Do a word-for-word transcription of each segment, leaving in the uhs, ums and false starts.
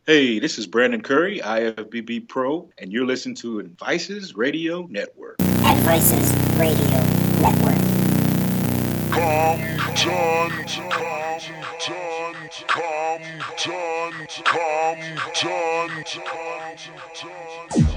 Hey, this is Brandon Curry, I F B B Pro, and you're listening to Advices Radio Network. Advices Radio Network. Compton, Compton, Compton, Compton.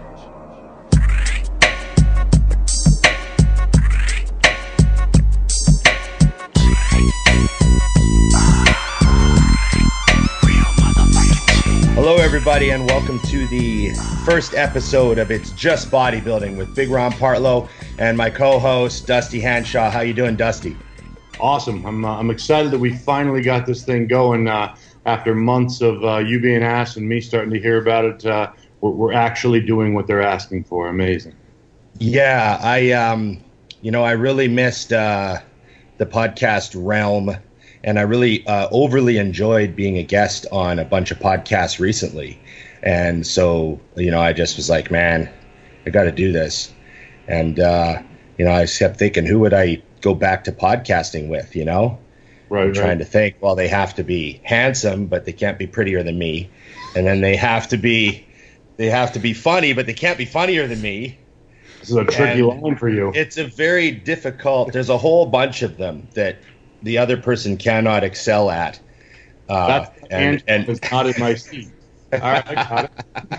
Hello, everybody, and welcome to the first episode of It's Just Bodybuilding with Big Ron Partlow and my co-host, Dusty Hanshaw. How you doing, Dusty? Awesome. I'm uh, I'm excited that we finally got this thing going uh, after months of uh, you being asked and me starting to hear about it. Uh, we're, we're actually doing what they're asking for. Amazing. Yeah, I um, you know, I really missed uh, the podcast realm. And I really uh, overly enjoyed being a guest on a bunch of podcasts recently. And so, you know, I just was like, man, I got to do this. And, uh, you know, I kept thinking, who would I go back to podcasting with, you know? Right, I'm right. trying to think, well, they have to be handsome, but they can't be prettier than me. And then they have to be, they have to be funny, but they can't be funnier than me. This is a tricky And line for you. It's a very difficult, there's a whole bunch of them that the other person cannot excel at. Uh, That's and, and it's not in my seat. All right, I got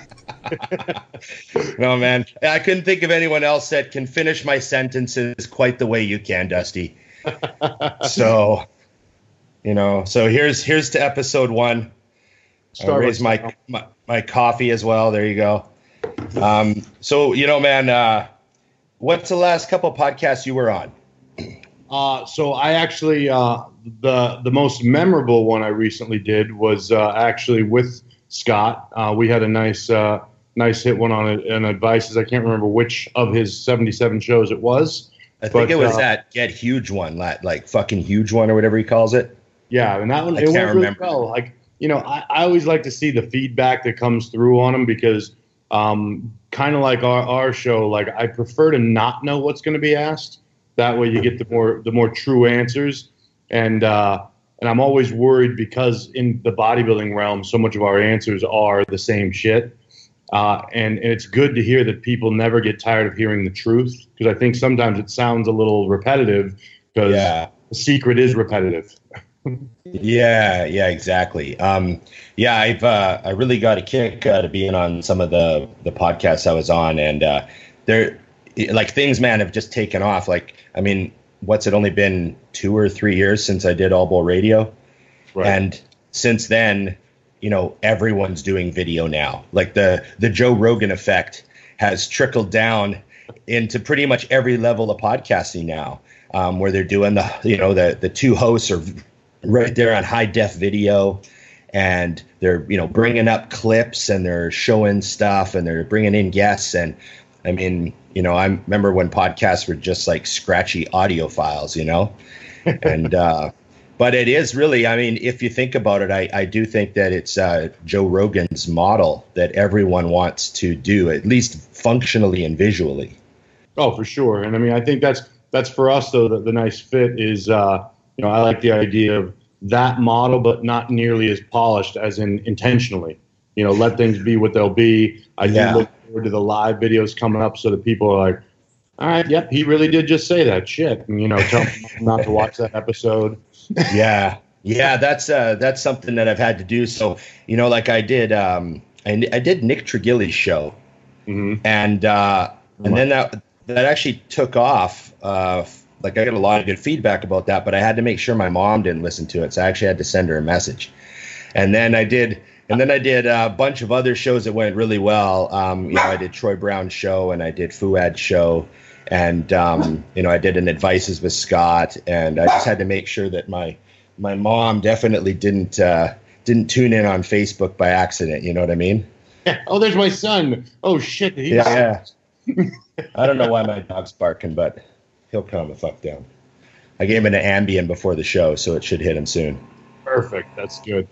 it. No, man, I couldn't think of anyone else that can finish my sentences quite the way you can, Dusty. So, you know, so here's here's to episode one. I raised my, my my coffee as well. There you go. Um, so, you know, man, uh, what's the last couple podcasts you were on? Uh, so I actually, uh, the the most memorable one I recently did was uh, actually with Scott. Uh, we had a nice uh, nice hit one on an Advices. I can't remember which of his seventy-seven shows it was. I think but, it was uh, that Get Huge one, like, like fucking huge one or whatever he calls it. Yeah, and that one, I it can't went really remember. well. Like, you know, I, I always like to see the feedback that comes through on them because um, kind of like our, our show, like I prefer to not know what's going to be asked. That way you get the more the more true answers. And uh, and I'm always worried because in the bodybuilding realm, so much of our answers are the same shit. Uh, and, and it's good to hear that people never get tired of hearing the truth because I think sometimes it sounds a little repetitive because Yeah. the secret is repetitive. Yeah, yeah, exactly. Um, yeah, I've uh, I really got a kick out of being on some of the the podcasts I was on, and uh, they're like things, man, have just taken off. Like, I mean, what's it only been two or three years since I did All Bowl Radio, Right. and since then, you know, everyone's doing video now. Like the the Joe Rogan effect has trickled down into pretty much every level of podcasting now, um, where they're doing the you know the the two hosts are right there on high def video, and they're you know bringing up clips and they're showing stuff and they're bringing in guests. And I mean, you know, I remember when podcasts were just like scratchy audio files, you know, and uh, but it is really, I mean, if you think about it, I, I do think that it's uh, Joe Rogan's model that everyone wants to do, at least functionally and visually. Oh, for sure. And I mean, I think that's that's for us, though, the, the nice fit is, uh, you know, I like the idea of that model, but not nearly as polished as in intentionally. You know, let things be what they'll be. I Yeah. do look forward to the live videos coming up so that people are like, all right, yep, he really did just say that shit. And, you know, tell them not to watch that episode. Yeah. Yeah, that's uh, that's something that I've had to do. So, you know, like I did, um, I, I did Nick Trigili's show, Mm-hmm. and uh, and then that that actually took off. Uh, like I got a lot of good feedback about that, but I had to make sure my mom didn't listen to it, so I actually had to send her a message. And then I did, and then I did a bunch of other shows that went really well. Um, you know, I did Troy Brown's show, and I did Fuad's show, and um, you know, I did an Advices with Scott, and I just had to make sure that my my mom definitely didn't uh, didn't tune in on Facebook by accident. You know what I mean? Oh, there's my son. Oh, shit. He's, Yeah, yeah. I don't know why my dog's barking, but he'll calm the fuck down. I gave him an Ambien before the show, so it should hit him soon. Perfect. That's good.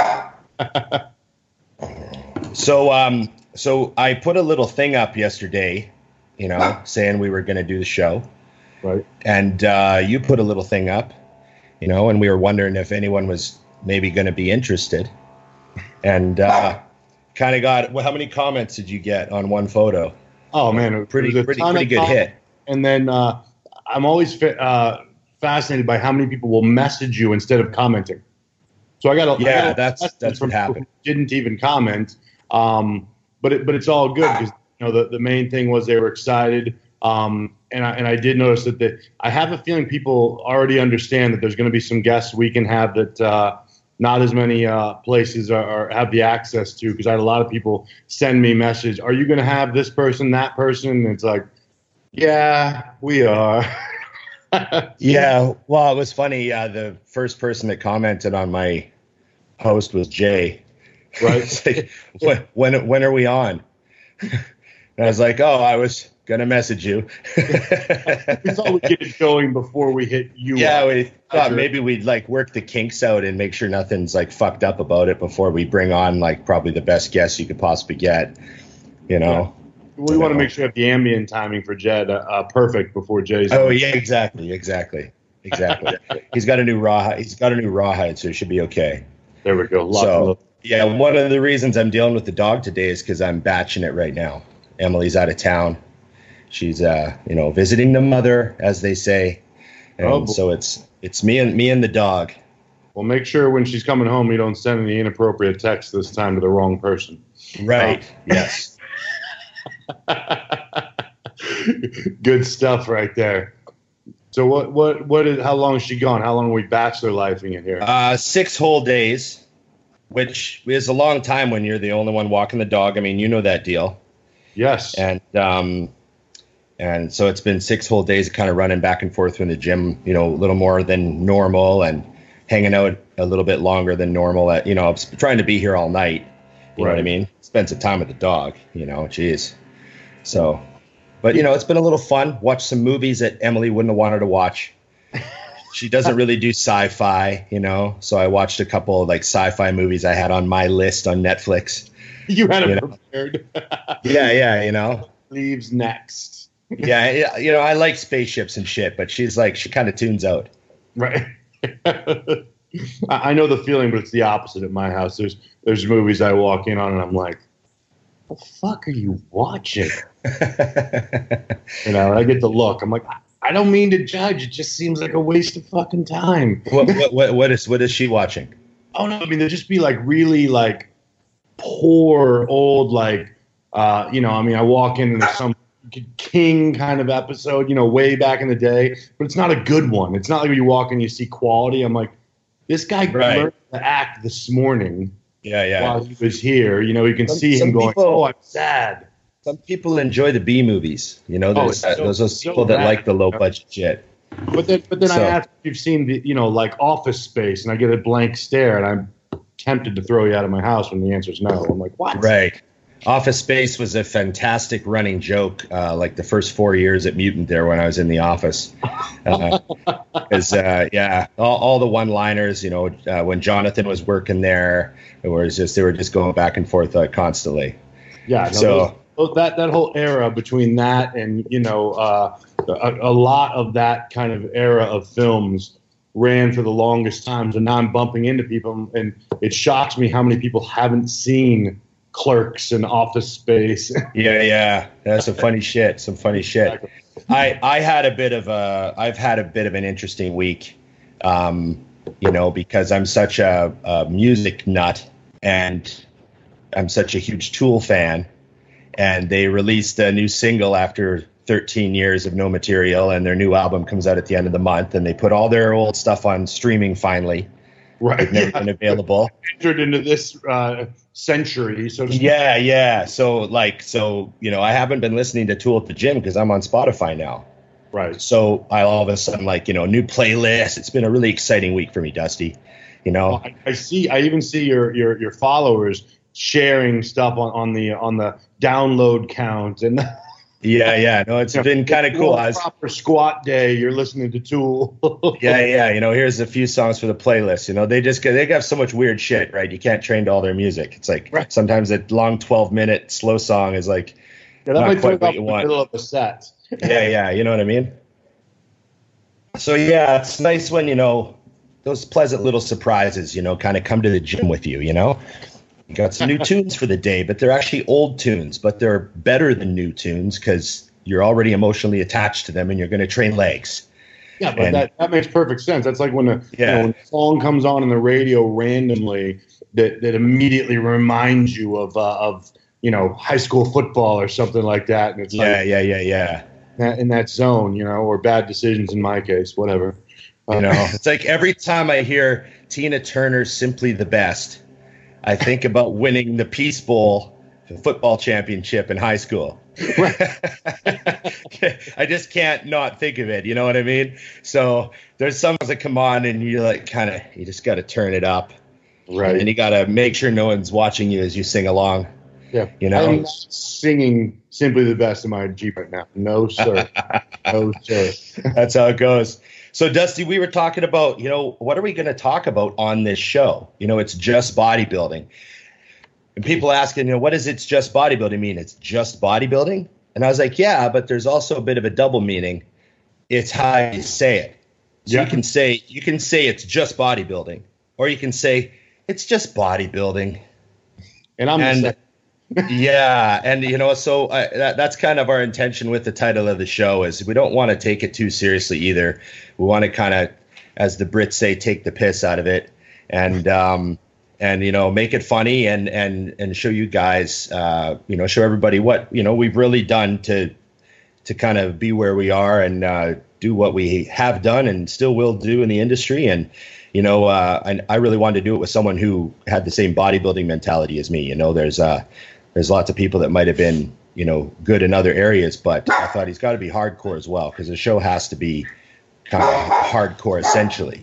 So, um, so I put a little thing up yesterday, you know, saying we were going to do the show, Right. and uh, you put a little thing up, you know, and we were wondering if anyone was maybe going to be interested. and uh, kind of got. Well, how many comments did you get on one photo? Oh man, it Pretty, was a pretty, ton pretty of good comments. hit. And then uh, I'm always fa- uh, fascinated by how many people will message you instead of commenting. So I got a Yeah, I got a that's- message that's from what happened. people who didn't even comment, um, but it, but it's all good because you know the, the main thing was they were excited, um, and I and I did notice that the, I have a feeling people already understand that there's going to be some guests we can have that uh, not as many uh, places are, are have the access to, because I had a lot of people send me message, are you going to have this person, that person? And it's like, yeah, we are. Yeah, well, it was funny. Uh, the first person that commented on my post was Jay. Right. It's like, when, when when are we on? And I was like, oh, I was gonna message you. We thought we'd get it going before we hit you. Yeah, up. we thought Sure. maybe we'd like work the kinks out and make sure nothing's like fucked up about it before we bring on like probably the best guests you could possibly get. You know. We want to make sure that the ambient timing for Jed uh, uh, perfect before Jay's. Oh yeah, exactly, exactly, exactly. He's got a new rawhide. He's got a new rawhide, so it should be okay. There we go. Lots So of yeah, one of the reasons I'm dealing with the dog today is because I'm batching it right now. Emily's out of town. She's uh, you know, visiting the mother, as they say, and Oh, boy. so it's it's me and me and the dog. Well, make sure when she's coming home, you don't send any inappropriate text this time to the wrong person. Right. Yes. Good stuff right there. So what what what is how long is she gone? How long are we bachelor lifing it here? Uh, six whole days, which is a long time when you're the only one walking the dog. I mean, you know that deal. Yes. And um, and so it's been six whole days of kind of running back and forth in the gym, you know, a little more than normal, and hanging out a little bit longer than normal. At, you know, I'm trying to be here all night. You know what I Right. mean? Spend some time with the dog. You know, geez. So, but you know, it's been a little fun. Watch some movies that Emily wouldn't have wanted to watch. She doesn't really do sci-fi, you know. So I watched a couple of like sci-fi movies I had on my list on Netflix. You had it you know. prepared. Yeah, yeah, you know. Leaves next. Yeah, yeah, you know, I like spaceships and shit, but she's like, she kind of tunes out. Right. I I know the feeling, but it's the opposite at my house. There's there's movies I walk in on and I'm like, what the fuck are you watching? You know, and I get the look. I'm like, I- I don't mean to judge. It just seems like a waste of fucking time. what, what, what, what is what is she watching? Oh no, I mean there'd just be like really like poor old like uh you know, I mean I walk in and there's some King kind of episode, you know, way back in the day, but it's not a good one. It's not like when you walk in and you see quality. I'm like, this guy Right. learned to act this morning Yeah, yeah. while he was here. You know, you can Some- see some him going, people- oh, I'm sad. Some people enjoy the B movies. You know, Oh, there's it's uh, so- those are so people that bad. like the low budget shit. But then, but then I So- ask if you've seen the, you know, like Office Space, and I get a blank stare, and I'm tempted to throw you out of my house when the answer is no. I'm like, what? Right. Office Space was a fantastic running joke, uh, like the first four years at Mutant there when I was in the office. Because, uh, uh, yeah, all, all the one-liners, you know, uh, when Jonathan was working there, it was just, they were just going back and forth uh, constantly. Yeah. No, So- those- those- that that whole era between that and you know uh, a, a lot of that kind of era of films ran for the longest times, and now I'm bumping into people, and it shocks me how many people haven't seen Clerks and Office Space. Yeah, yeah, that's some funny shit. Some funny shit. I I had a bit of a I've had a bit of an interesting week, um, you know, because I'm such a, a music nut and I'm such a huge Tool fan, and they released a new single after thirteen years of no material, and their new album comes out at the end of the month, and they put all their old stuff on streaming finally. Right. It's never Yeah. been available. Entered into this uh, century, so to speak. Yeah, yeah. So like, so you know, I haven't been listening to Tool at the gym because I'm on Spotify now. Right. So I all of a sudden like, you know, new playlist. It's been a really exciting week for me, Dusty. You know, I, I see. I even see your your your followers sharing stuff on, on the on the download count and. yeah, yeah. No, it's been kind of cool. I was, Proper squat day. You're listening to Tool. yeah, yeah. You know, here's a few songs for the playlist. You know, they just they got so much weird shit, right? You can't train to all their music. It's like Right. sometimes a long twelve minute slow song is like, Yeah, that Not might quite take what up you the want. middle of the set. yeah, yeah. You know what I mean? So yeah, it's nice when, you know, those pleasant little surprises, you know, kind of come to the gym with you, you know? You got some new tunes for the day, but they're actually old tunes, but they're better than new tunes because you're already emotionally attached to them and you're going to train legs. Yeah, but And- that, that makes perfect sense. That's like when a, Yeah. you know, when a song comes on in the radio randomly that, that immediately reminds you of uh, of you know high school football or something like that, and it's Yeah, like yeah, yeah, yeah. that, in that zone, you know, or bad decisions in my case, whatever. You know, it's like every time I hear Tina Turner's "Simply the Best," I think about winning the Peace Bowl football championship in high school. I just can't not think of it. You know what I mean? So there's songs that come on and you like kind of, you just got to turn it up. Right. And you got to make sure no one's watching you as you sing along. Yeah. You know? I'm not singing Simply the Best in my Jeep right now. No, sir. No, sir. That's how it goes. So, Dusty, we were talking about, you know, what are we going to talk about on this show? You know, it's just bodybuilding. And people asking, you know, what does it's just bodybuilding mean? It's just bodybuilding? And I was like, yeah, but there's also a bit of a double meaning. It's how you say it. So Yeah. you can say you can say it's just bodybuilding, or you can say it's just bodybuilding. And I'm And- just like, Yeah, and you know, so uh, that, that's kind of our intention with the title of the show is we don't want to take it too seriously either. We want to kind of, as the Brits say, take the piss out of it, and um, and you know, make it funny and and and show you guys, uh, you know, show everybody what you know we've really done to to kind of be where we are and uh, do what we have done and still will do in the industry. And you know, uh, and I really wanted to do it with someone who had the same bodybuilding mentality as me. You know, there's uh, there's lots of people that might have been, you know, good in other areas, but I thought he's got to be hardcore as well because the show has to be kind of hardcore essentially.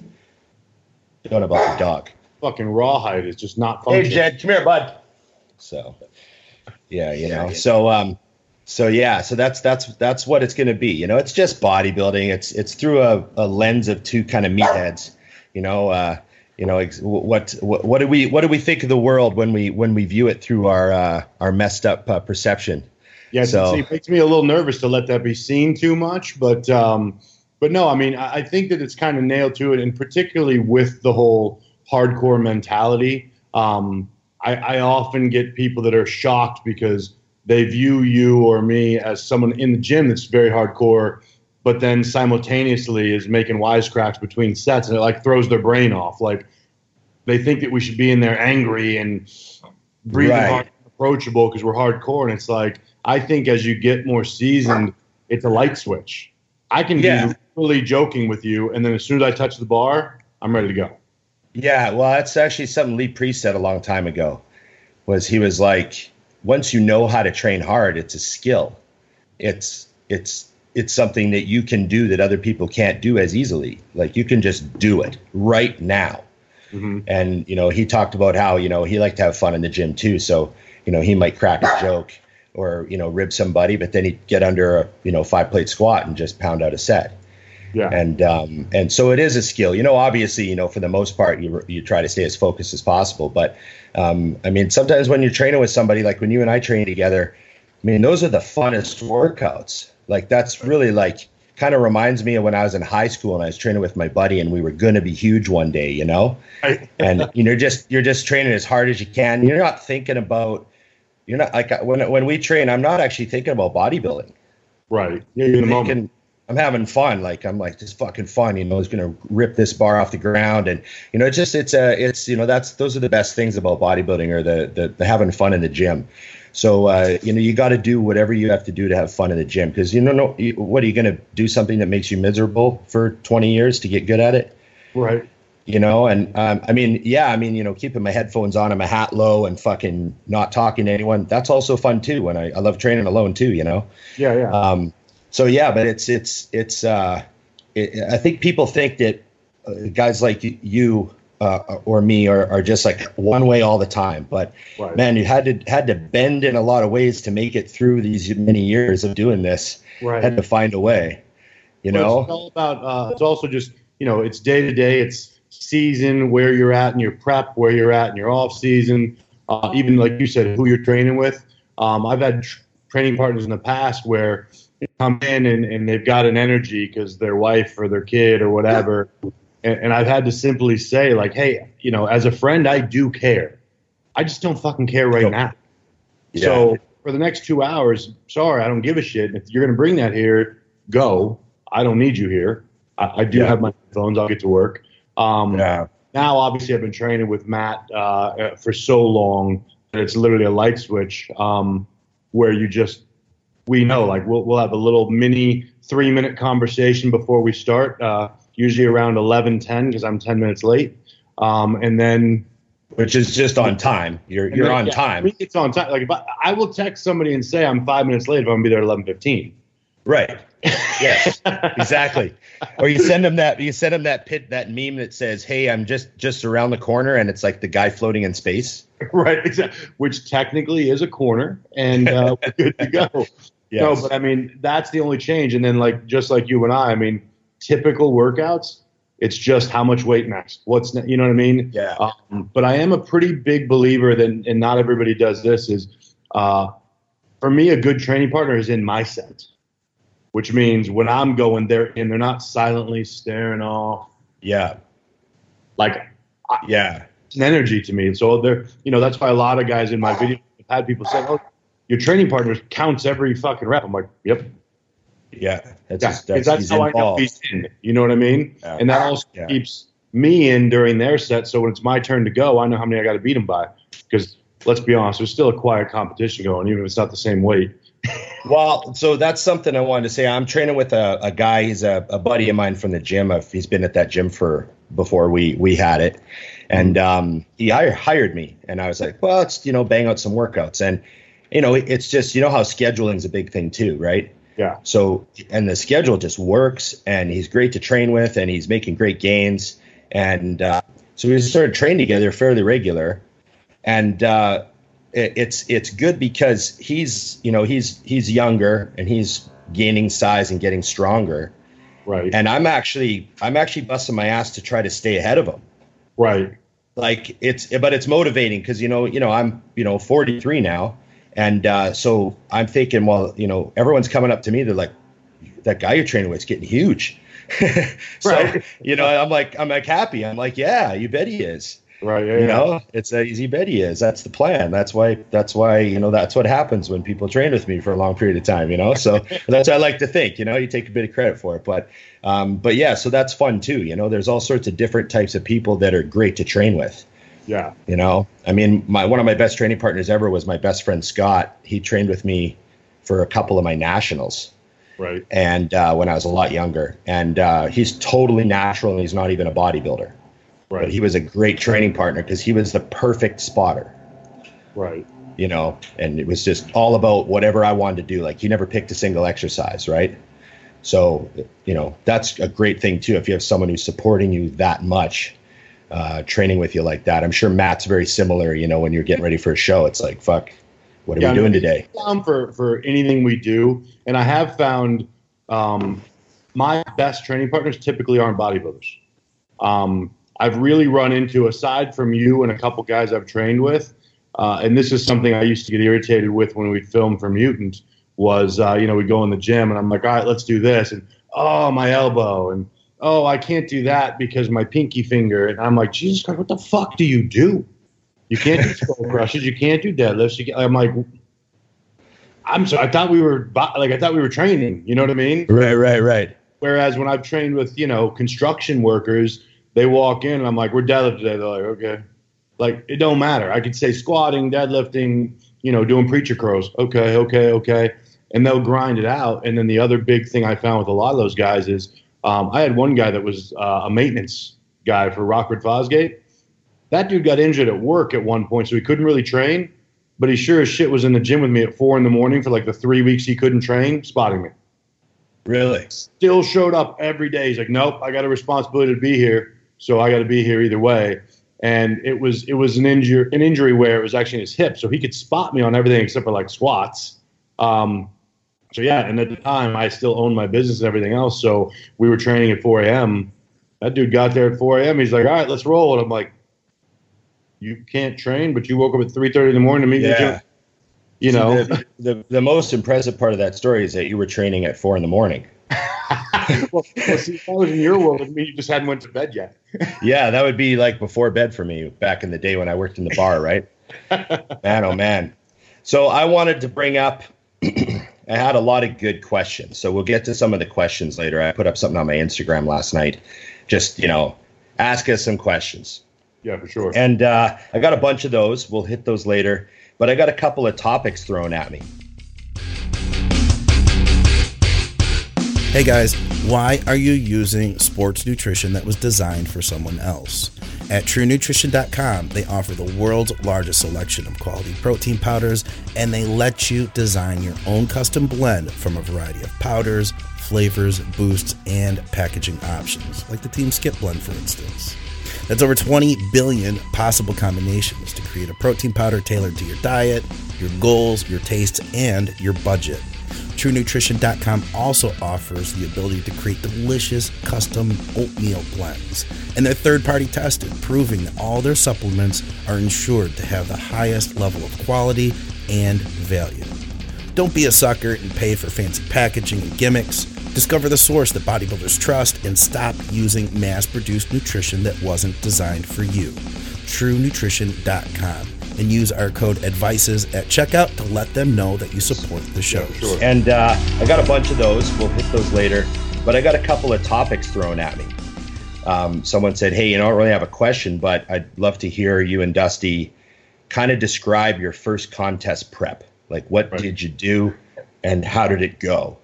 Don't know about the dog. fucking rawhide is just not Hey, functioning. Jed, come here, bud. So, yeah, you know, so um, so yeah, so that's that's that's what it's going to be. You know, it's just bodybuilding. It's it's through a, a lens of two kind of meatheads. You know, uh, you know, ex- what what what do we what do we think of the world when we when we view it through our uh, our messed up uh, perception? Yeah, So- see, it makes me a little nervous to let that be seen too much, but um, but no, I mean, I, I think that it's kind of nailed to it, and particularly with the whole hardcore mentality. Um, I, I often get people that are shocked because they view you or me as someone in the gym that's very hardcore, but then simultaneously is making wisecracks between sets, and it like throws their brain off. Like they think that we should be in there angry and breathing Right. hard, and approachable because we're hardcore, and it's like I think as you get more seasoned, it's a light switch. I can Yeah. be really joking with you, and then as soon as I touch the bar, I'm ready to go. Yeah, well, that's actually something Lee Priest said a long time ago. Was he was like, once you know how to train hard, it's a skill. It's it's it's something that you can do that other people can't do as easily. Like you can just do it right now. Mm-hmm. And you know, he talked about how you know he liked to have fun in the gym too. So you know, he might crack a joke or you know rib somebody, but then he'd get under a you know five plate squat and just pound out a set. Yeah. And um, and so it is a skill. You know, obviously, you know, for the most part, you you try to stay as focused as possible. But um, I mean, sometimes when you're training with somebody, like when you and I train together, I mean, those are the funnest workouts. Like that's really like kind of reminds me of when I was in high school and I was training with my buddy and we were going to be huge one day, you know. Right. And you know, just you're just training as hard as you can. You're not thinking about. You're not like when when we train. I'm not actually thinking about bodybuilding. Right. Yeah, you're in the moment. Thinking, I'm having fun. Like I'm like, this fucking fun, you know, he's going to rip this bar off the ground. And, you know, it's just, it's a, it's, you know, that's, those are the best things about bodybuilding or the, the, the having fun in the gym. So, uh, you know, you got to do whatever you have to do to have fun in the gym. Cause you don't know, you- what are you going to do something that makes you miserable for twenty years to get good at it? Right. You know, and um, I mean, yeah, I mean, you know, keeping my headphones on and my hat low and fucking not talking to anyone. That's also fun too. When I, I love training alone too, you know? Yeah. Yeah. Um, so yeah, but it's it's it's. Uh, it, I think people think that uh, guys like you uh, or me are, are just like one way all the time. But Right. man, you had to had to bend in a lot of ways to make it through these many years of doing this. Right. Had to find a way. You But know. it's all about. Uh, it's also just you know, it's day to day. It's season, where you're at in your prep, where you're at in your off season. Uh, even like you said, who you're training with. Um, I've had tr- training partners in the past where they come in and, and they've got an energy because their wife or their kid or whatever. And, and I've had to simply say like, hey, you know, as a friend, I do care. I just don't fucking care right Nope. now. Yeah. So for the next two hours, sorry, I don't give a shit. If you're going to bring that here, go. I don't need you here. I, I do Yeah. have my phones. I'll get to work. Um, Yeah. Now, obviously, I've been training with Matt uh, for so long that it's literally a light switch um, where you just, we know, like we'll, we'll have a little mini three minute conversation before we start, uh, usually around eleven ten because I'm ten minutes late. Um, and then Which is just on time. You're and you're then, on yeah, time. It's on time. Like if I, I will text somebody and say I'm five minutes late if I'm gonna be there at eleven fifteen. Right. Yes. Exactly. Or you send them that you send them that pit that meme that says, "Hey, I'm just just around the corner," and it's like the guy floating in space. Right. Exactly. Which technically is a corner, and uh, we're good to go. Yes. No, but I mean that's the only change. And then like just like you and I, I mean, typical workouts. It's just how much weight next. What's ne- you know what I mean? Yeah. Um, but I am a pretty big believer that, and not everybody does this. Is uh, for me a good training partner is in my set. Which means when I'm going there and they're not silently staring off, Yeah. like Yeah. it's an energy to me. So they're, you know, that's why a lot of guys in my video have had people say, "Oh, your training partner counts every fucking rep." I'm like, "Yep, Yeah. That's yeah." just, 'Cause that's, that's he's how I know involved. he's in. You know what I mean? Yeah. And that also Yeah. keeps me in during their set. So when it's my turn to go, I know how many I got to beat them by. Because let's be honest, there's still a quiet competition going, even if it's not the same weight. Well, so that's something I wanted to say. I'm training with a, a guy. He's a, a buddy of mine from the gym. I've, he's been at that gym for before we we had it, and um, he hired, hired me. And I was like, well, let's you know bang out some workouts. And you know, it, it's just you know how scheduling is a big thing too, right? Yeah. So and the schedule just works, and he's great to train with, and he's making great gains. And uh, so we started training together fairly regular, and. Uh, It's it's good because he's you know he's he's younger and he's gaining size and getting stronger, Right. and I'm actually I'm actually busting my ass to try to stay ahead of him. Right. Like it's but it's motivating because you know you know I'm you know forty-three now, and uh, so I'm thinking well you know everyone's coming up to me, they're like, that guy you're training with is getting huge. So Right. you know I'm like I'm like happy. I'm like yeah, you bet he is. Right. Yeah, You yeah. know, it's a easy bet he is. That's the plan. That's why. That's why. You know, that's what happens when people train with me for a long period of time. You know, so that's what I like to think. You know, you take a bit of credit for it, but, um, but yeah, so that's fun too. You know, there's all sorts of different types of people that are great to train with. Yeah. You know, I mean, my one of my best training partners ever was my best friend Scott. He trained with me for a couple of my nationals, Right. and uh, when I was a lot younger, and uh, he's totally natural, and he's not even a bodybuilder. But Right. he was a great training partner because he was the perfect spotter, Right. you know, and it was just all about whatever I wanted to do. Like he never picked a single exercise, right? So, you know, that's a great thing too. If you have someone who's supporting you that much, uh, training with you like that. I'm sure Matt's very similar, you know, when you're getting ready for a show, it's like, fuck, what are Yeah, we doing I mean, today? Down for for anything we do, and I have found um, my best training partners typically aren't bodybuilders. Um, I've really run into, aside from you and a couple guys I've trained with, uh, and this is something I used to get irritated with when we'd film for Mutant, was, uh, you know, we'd go in the gym and I'm like, all right, let's do this. And, oh, my elbow. And, oh, I can't do that because my pinky finger. And I'm like, Jesus Christ, what the fuck do you do? You can't do skull crushes. You can't do deadlifts. You can, I'm like, I'm sorry. I thought we were, bo- like, I thought we were training. You know what I mean? Right, right, right. Whereas when I've trained with, you know, construction workers, they walk in and I'm like, we're deadlifting today. They're like, okay. Like, it don't matter. I could say squatting, deadlifting, you know, doing preacher curls. Okay, okay, okay. And they'll grind it out. And then the other big thing I found with a lot of those guys is um, I had one guy that was uh, a maintenance guy for Rockford Fosgate. That dude got injured at work at one point, so he couldn't really train. But he sure as shit was in the gym with me at four in the morning for like the three weeks he couldn't train, spotting me. Really? Still showed up every day. He's like, nope, I got a responsibility to be here, so I got to be here either way. And it was it was an injury an injury where it was actually in his hip, so he could spot me on everything except for like squats. Um, so yeah, and at the time I still owned my business and everything else, so we were training at four a.m. That dude got there at four a.m. He's like, all right, let's roll. And I'm like, you can't train, but you woke up at three thirty in the morning to meet Yeah. the gym. You See, know, the, the the most impressive part of that story is that you were training at four in the morning. well, well, see, if I was in your world, it mean you just hadn't went to bed yet. Yeah, that would be like before bed for me back in the day when I worked in the bar, right? Man, oh man. So I wanted to bring up, I had a lot of good questions. So we'll get to some of the questions later. I put up something on my Instagram last night. Just, you know, ask us some questions. Yeah, for sure. And uh, I got a bunch of those. We'll hit those later. But I got a couple of topics thrown at me. Hey guys, why are you using sports nutrition that was designed for someone else? At True Nutrition dot com, they offer the world's largest selection of quality protein powders, and they let you design your own custom blend from a variety of powders, flavors, boosts, and packaging options, like the Team Skip blend, for instance. That's over twenty billion possible combinations to create a protein powder tailored to your diet, your goals, your tastes, and your budget. True Nutrition dot com also offers the ability to create delicious custom oatmeal blends, and they're third-party tested, proving that all their supplements are ensured to have the highest level of quality and value. Don't be a sucker and pay for fancy packaging and gimmicks. Discover the source that bodybuilders trust and stop using mass-produced nutrition that wasn't designed for you. True Nutrition dot com. And use our code ADVICES at checkout to let them know that you support the show. Yeah, sure. And uh, I got a bunch of those. We'll hit those later. But I got a couple of topics thrown at me. Um, someone said, hey, you know, I don't really have a question, but I'd love to hear you and Dusty kind of describe your first contest prep. Like, what Right. did you do and how did it go?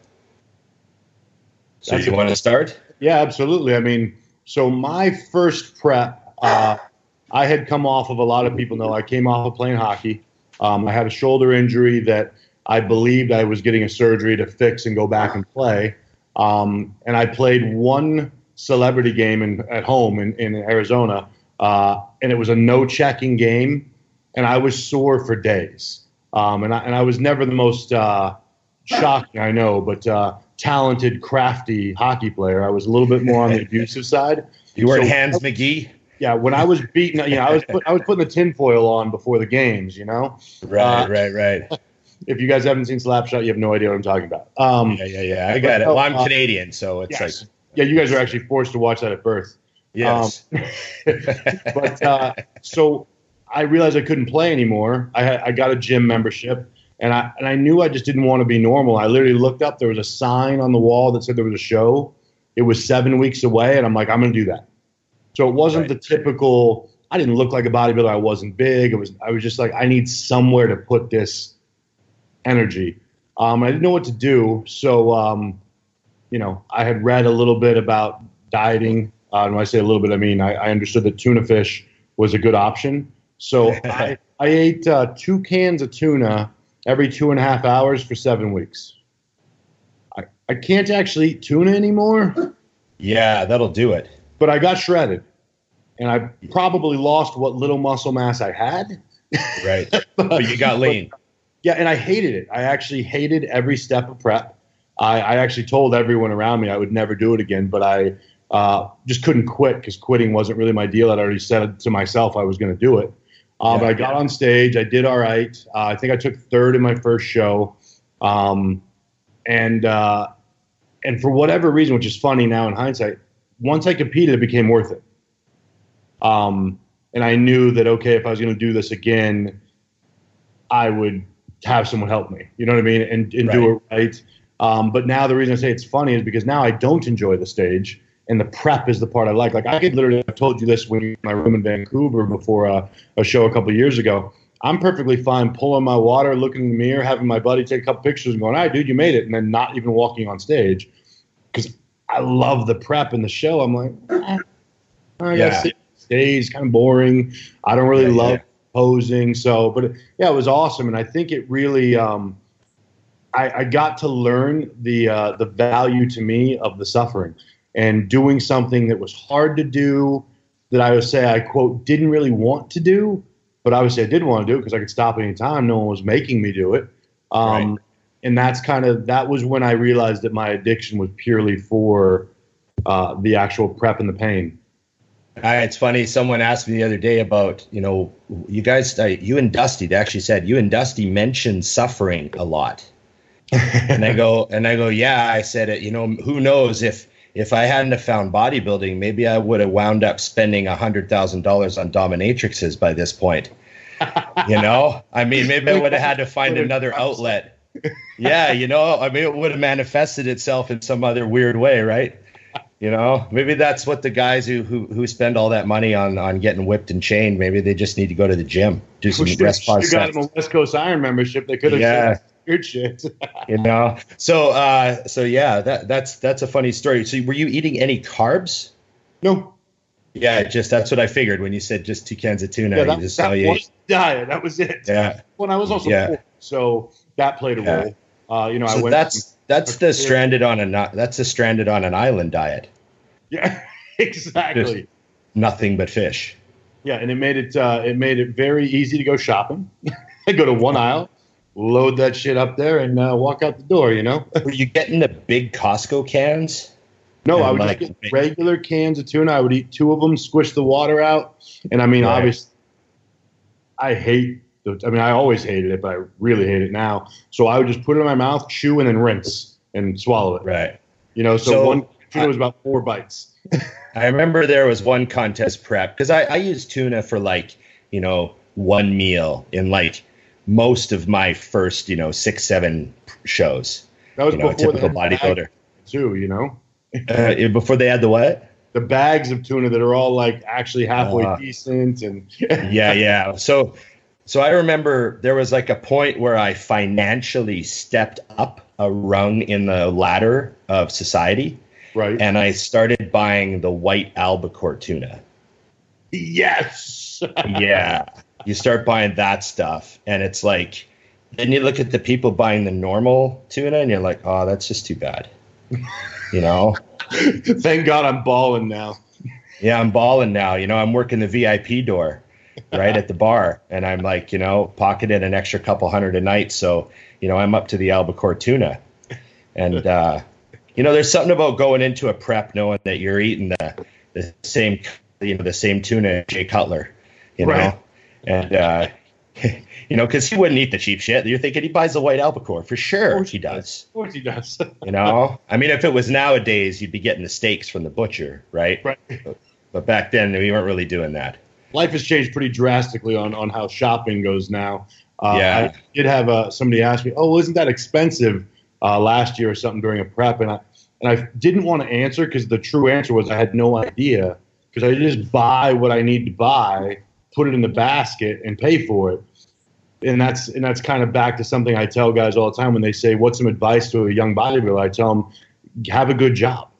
So That's you a- want to start? Yeah, absolutely. I mean, so my first prep, uh, I had come off of, a lot of people know, I came off of playing hockey. Um, I had a shoulder injury that I believed I was getting a surgery to fix and go back and play. Um, and I played one celebrity game in, at home in, in Arizona, uh, and it was a no-checking game, and I was sore for days. Um, and, I, and I was never the most uh, shocking, I know, but uh, talented, crafty hockey player. I was a little bit more on the abusive side. You weren't So- Hans McGee? Yeah, when I was beating, you know, I was put, I was putting the tinfoil on before the games. You know, Right, Uh, right, right. if you guys haven't seen Slapshot, you have no idea what I'm talking about. Um, Yeah, yeah, yeah. I got it. Well, I'm Uh, Canadian, so it's yes. like, Yeah, you guys are actually forced to watch that at birth. yes. But uh, so I realized I couldn't play anymore. I had, I got a gym membership, and I and I knew I just didn't want to be normal. I literally looked up. There was a sign on the wall that said there was a show. It was seven weeks away, and I'm like, I'm going to do that. So it wasn't Right. the typical. I didn't look like a bodybuilder. I wasn't big. It was. I was just like, I need somewhere to put this energy. Um, I didn't know what to do, so um, you know, I had read a little bit about dieting. Uh, and when I say a little bit, I mean I, I understood that tuna fish was a good option. So I, I ate uh, two cans of tuna every two and a half hours for seven weeks. I, I can't actually eat tuna anymore, Yeah, that'll do it. but I got shredded. And I probably lost what little muscle mass I had. Right. But you got lean. Yeah, and I hated it. I actually hated every step of prep. I, I actually told everyone around me I would never do it again, but I uh, just couldn't quit because quitting wasn't really my deal. I'd already said to myself I was going to do it. Uh, Yeah. But I got on stage. I did all right. Uh, I think I took third in my first show. Um, and uh, and for whatever reason, which is funny now in hindsight, once I competed, it became worth it. Um, and I knew that, okay, if I was going to do this again, I would have someone help me. You know what I mean? And, and do it right. Um, but now the reason I say it's funny is because now I don't enjoy the stage, and the prep is the part I like. Like I could literally have told you this when you were in my room in Vancouver before a, a show a couple of years ago. I'm perfectly fine pulling my water, looking in the mirror, having my buddy take a couple pictures and going, all right, dude, you made it. And then not even walking on stage because I love the prep and the show. I'm like, eh, I Yeah. got stage, kind of boring. I don't really Yeah, love yeah. posing. So, but it, yeah, it was awesome. And I think it really, um, I, I got to learn the uh, the value to me of the suffering and doing something that was hard to do, that I would say I, quote, didn't really want to do, but I would say I did want to do it because I could stop any time. No one was making me do it. Um, Right. And that's kind of, that was when I realized that my addiction was purely for uh, the actual prep and the pain. Uh, it's funny. Someone asked me the other day about, you know, you guys, uh, you and Dusty, they actually said you and Dusty mentioned suffering a lot. and I go, and I go, yeah, I said it, you know, who knows if, if I hadn't have found bodybuilding, maybe I would have wound up spending a hundred thousand dollars on dominatrixes by this point. You know, I mean, maybe I would have had to find another outlet. Yeah, you know, I mean, it would have manifested itself in some other weird way, right? You know, maybe that's what the guys who who, who spend all that money on on getting whipped and chained, maybe they just need to go to the gym, do some rest pause You got them a West Coast Iron membership. They could have yeah. said weird shit. You know, so uh, so yeah, that that's that's a funny story. So were you eating any carbs? No. Yeah, just that's what I figured when you said just two cans of tuna. Yeah, that, you just that saw you was ate. the diet. That was it. Yeah. Well, I was also Yeah. poor, so that played a Yeah. role. Uh, you know, I So went. that's that's the Okay. stranded on a that's the stranded on an island diet. Yeah, exactly. Just nothing but fish. Yeah, and it made it uh, it made it very easy to go shopping. I go to one aisle, load that shit up there, and uh, walk out the door. You know. Were you getting the big Costco cans? No, And I would like- just get regular cans of tuna. I would eat two of them, squish the water out, and I mean, Right. obviously, I hate. The, I mean, I always hated it, but I really hate it now. So I would just put it in my mouth, chew, and then rinse and swallow it. Right. You know, so, So, one tuna I- was about four bites. I remember there was one contest prep because I, I used tuna for like, you know, one meal in like most of my first, you know, six, seven shows. That was You know, a before typical they had bodybuilder. bags too. You know, Uh, before they had the what? the bags of tuna that are all like actually halfway Uh, decent and Yeah, yeah. So, so I remember there was like a point where I financially stepped up a rung in the ladder of society, right. and I started buying the white albacore tuna. Yes. Yeah, you start buying that stuff, and it's like, then you look at the people buying the normal tuna, and you're like, oh, that's just too bad. You know? Thank God I'm balling now. Yeah, I'm balling now. You know, I'm working the V I P door right at the bar, and I'm like, you know, pocketing an extra couple hundred a night. So, you know, I'm up to the albacore tuna. And, uh, you know, there's something about going into a prep knowing that you're eating the, the same, you know, the same tuna as Jay Cutler, you know? Right. And, uh, you know, because he wouldn't eat the cheap shit. You're thinking he buys the white albacore. For sure course he he does. Of course he does. You know? I mean, if it was nowadays, you'd be getting the steaks from the butcher, right? Right. But back then, we weren't really doing that. Life has changed pretty drastically on, on how shopping goes now. Uh, Yeah. I did have uh, somebody ask me, "Oh, isn't that expensive?" Uh, last year or something during a prep, and I and I didn't want to answer because the true answer was I had no idea because I just buy what I need to buy, put it in the basket, and pay for it. And that's and that's kind of back to something I tell guys all the time when they say, "What's some advice to a young bodybuilder?" I tell them, "Have a good job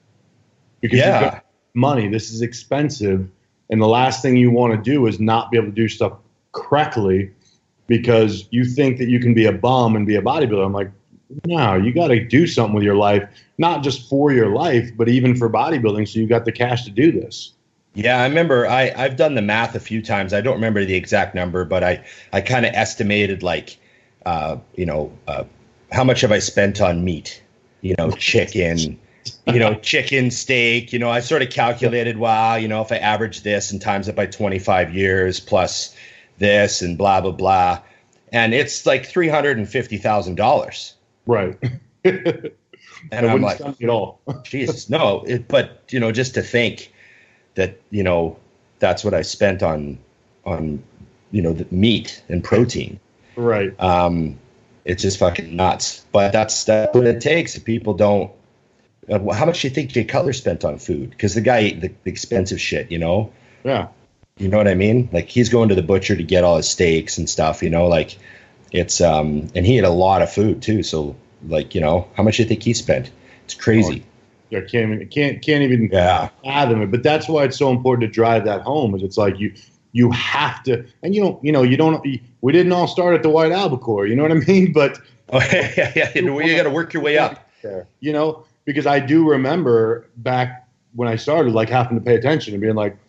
because Yeah. you've got money. This is expensive, and the last thing you want to do is not be able to do stuff correctly because you think that you can be a bum and be a bodybuilder." I'm like, no, you got to do something with your life, not just for your life, but even for bodybuilding. So you got the cash to do this. Yeah, I remember I, I've done the math a few times. I don't remember the exact number, but I, I kind of estimated like, uh, you know, uh, how much have I spent on meat? You know, chicken, you know, chicken, steak. You know, I sort of calculated, wow, you know, if I average this and times it by twenty-five years plus this and blah, blah, blah. And it's like three hundred fifty thousand dollars. Right. And That I'm wouldn't like, stun me at all. Jesus, no. It, but, you know, just to think that, you know, that's what I spent on, on, you know, the meat and protein. Right. Um, it's just fucking nuts. But that's, that's what it takes. If people don't, uh, how much do you think Jay Cutler spent on food? Because the guy ate the, the expensive shit, you know? Yeah. You know what I mean? Like he's going to the butcher to get all his steaks and stuff, you know, like it's, um, and he ate a lot of food too. So like, you know, how much do you think he spent? It's crazy. I can't even, can't, can't even Yeah. fathom it. But that's why it's so important to drive that home is it's like you, you have to, and you don't, you know, you don't, we didn't all start at the white albacore, you know what I mean? But Oh, yeah, yeah. You got to work your way up. there, you know, because I do remember back when I started, like having to pay attention and being like,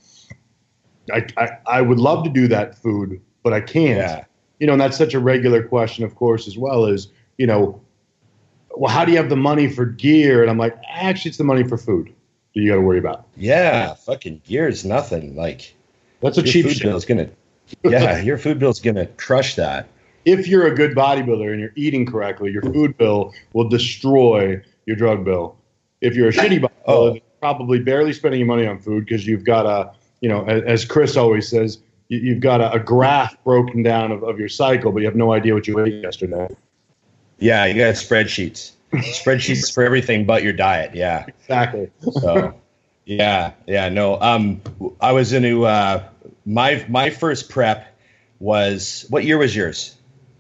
I, I, I would love to do that food, but I can't. Yeah. You know, and that's such a regular question, of course, as well as, you know, well, how do you have the money for gear? And I'm like, actually, it's the money for food that you got to worry about. Yeah, fucking gear's nothing. Like That's a your cheap food shit. bill's gonna. Yeah, your food bill's gonna crush that. If you're a good bodybuilder and you're eating correctly, your food bill will destroy your drug bill. If you're a shitty bodybuilder, Oh. you're probably barely spending your money on food because you've got a, you know, as, as Chris always says, you, you've got a, a graph broken down of, of your cycle, but you have no idea what you ate yesterday. Yeah, you got spreadsheets. Spreadsheets for everything but your diet. Yeah. Exactly. So, yeah, yeah, no. Um, I was into uh, my my first prep was, what year was yours?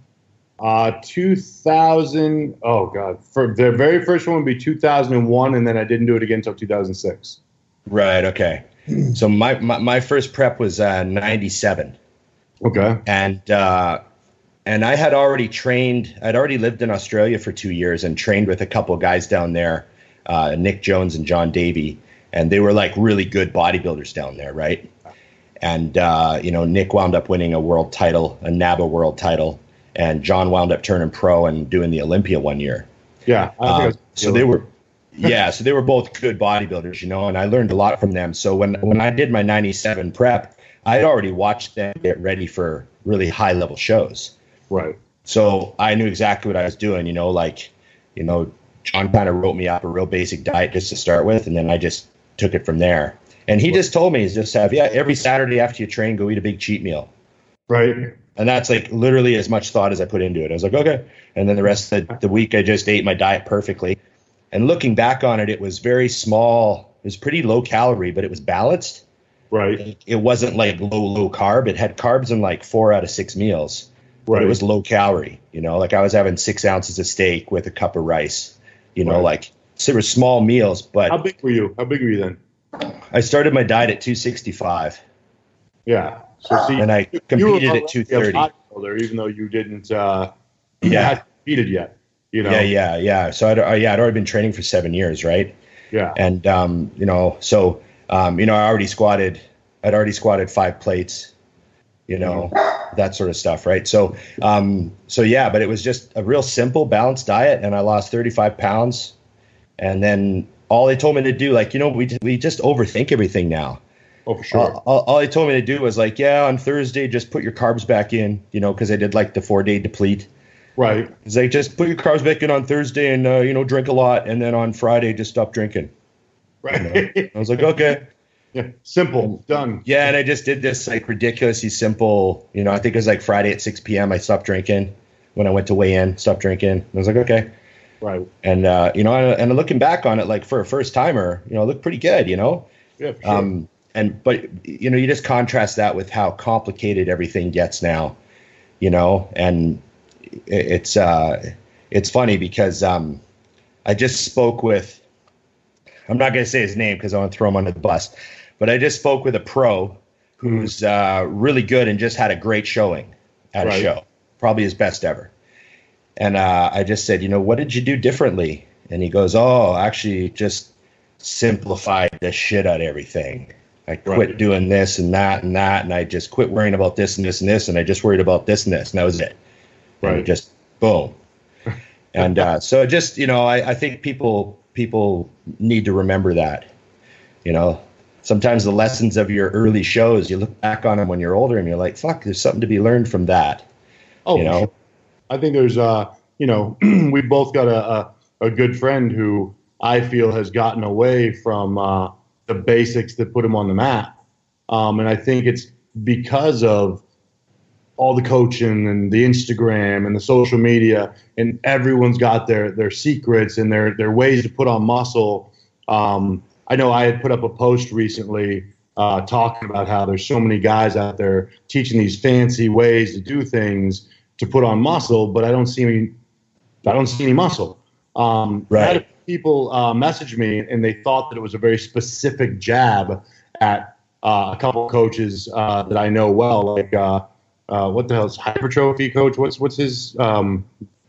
Uh, two thousand. Oh God, for the very first one would be two thousand one, and then I didn't do it again until two thousand six. Right. Okay. So my my, my first prep was uh, ninety-seven. Okay. And uh, and I had already trained. I'd already lived in Australia for two years and trained with a couple of guys down there, uh, Nick Jones and John Davey, and they were like really good bodybuilders down there, right? And uh, you know, Nick wound up winning a world title, a NABA world title, and John wound up turning pro and doing the Olympia one year. Yeah. I think Um, I was- so they were, yeah, so they were both good bodybuilders, you know, and I learned a lot from them. So when when I did my ninety-seven prep, I'd already watched them get ready for really high level shows. Right. So I knew exactly what I was doing, you know, like, you know, John kind of wrote me up a real basic diet just to start with, and then I just took it from there. And he just told me, is just have, yeah, every Saturday after you train, go eat a big cheat meal. Right. And that's like literally as much thought as I put into it. I was like, okay. And then the rest of the, the week, I just ate my diet perfectly. And looking back on it, it was very small. It was pretty low calorie, but it was balanced. Right. It wasn't like low, low carb. It had carbs in like four out of six meals. But Right. it was low calorie, you know, like I was having six ounces of steak with a cup of rice, you know, Right. like so it were small meals. But How big were you? How big were you then? I started my diet at two sixty-five, Yeah. So see, and I you were competed already at two a thirty. bodybuilder, even though you didn't. Uh, you Yeah. hadn't competed yet. You know. Yeah, yeah, yeah. So I'd, uh, yeah, I'd already been training for seven years, right? Yeah. And um, you know, so um, you know, I already squatted. I'd already squatted five plates, you know, that sort of stuff, right? So, um, so yeah, but it was just a real simple, balanced diet, and I lost thirty-five pounds. And then all they told me to do, like, you know, we we just overthink everything now. Oh, for sure. All, all, all they told me to do was like, yeah, on Thursday, just put your carbs back in, you know, because I did like the four day deplete. Right. It's like, just put your carbs back in on Thursday and, uh, you know, drink a lot. And then on Friday, just stop drinking. Right. I was like, okay. Yeah. Simple. Done. Yeah. And I just did this like ridiculously simple, you know, I think it was like Friday at six p.m. I stopped drinking when I went to weigh in, stopped drinking. I was like, okay. Right. And, uh, you know, and, and looking back on it, like for a first timer, you know, it looked pretty good, you know? Yeah. For sure. Um, and, but, you know, you just contrast that with how complicated everything gets now, you know, and it, it's, uh, it's funny because, um, I just spoke with, I'm not going to say his name because I want to throw him under the bus, but I just spoke with a pro who's, uh, really good and just had a great showing at Right. a show, probably his best ever. And, uh, I just said, you know, what did you do differently? And he goes, oh, actually just simplified the shit out of everything. I quit Right. doing this and that and that, and I just quit worrying about this and this and this, and I just worried about this and this, and that was it. And Right. it just boom. And uh, so just, you know, I, I think people people need to remember that. You know, sometimes the lessons of your early shows, you look back on them when you're older and you're like, fuck, there's something to be learned from that. Oh, you for know? sure. I think there's, uh, you know, we both got a, a, a good friend who I feel has gotten away from uh, the basics that put him on the map. Um, and I think it's because of all the coaching and the Instagram and the social media, and everyone's got their, their secrets and their, their ways to put on muscle. Um, I know I had put up a post recently uh, talking about how there's so many guys out there teaching these fancy ways to do things to put on muscle, but I don't see any, I don't see any muscle. Um, Right. I had people uh, message me and they thought that it was a very specific jab at uh, a couple coaches uh, that I know well, like uh, uh, what the hell is hypertrophy coach? What's what's his? Um,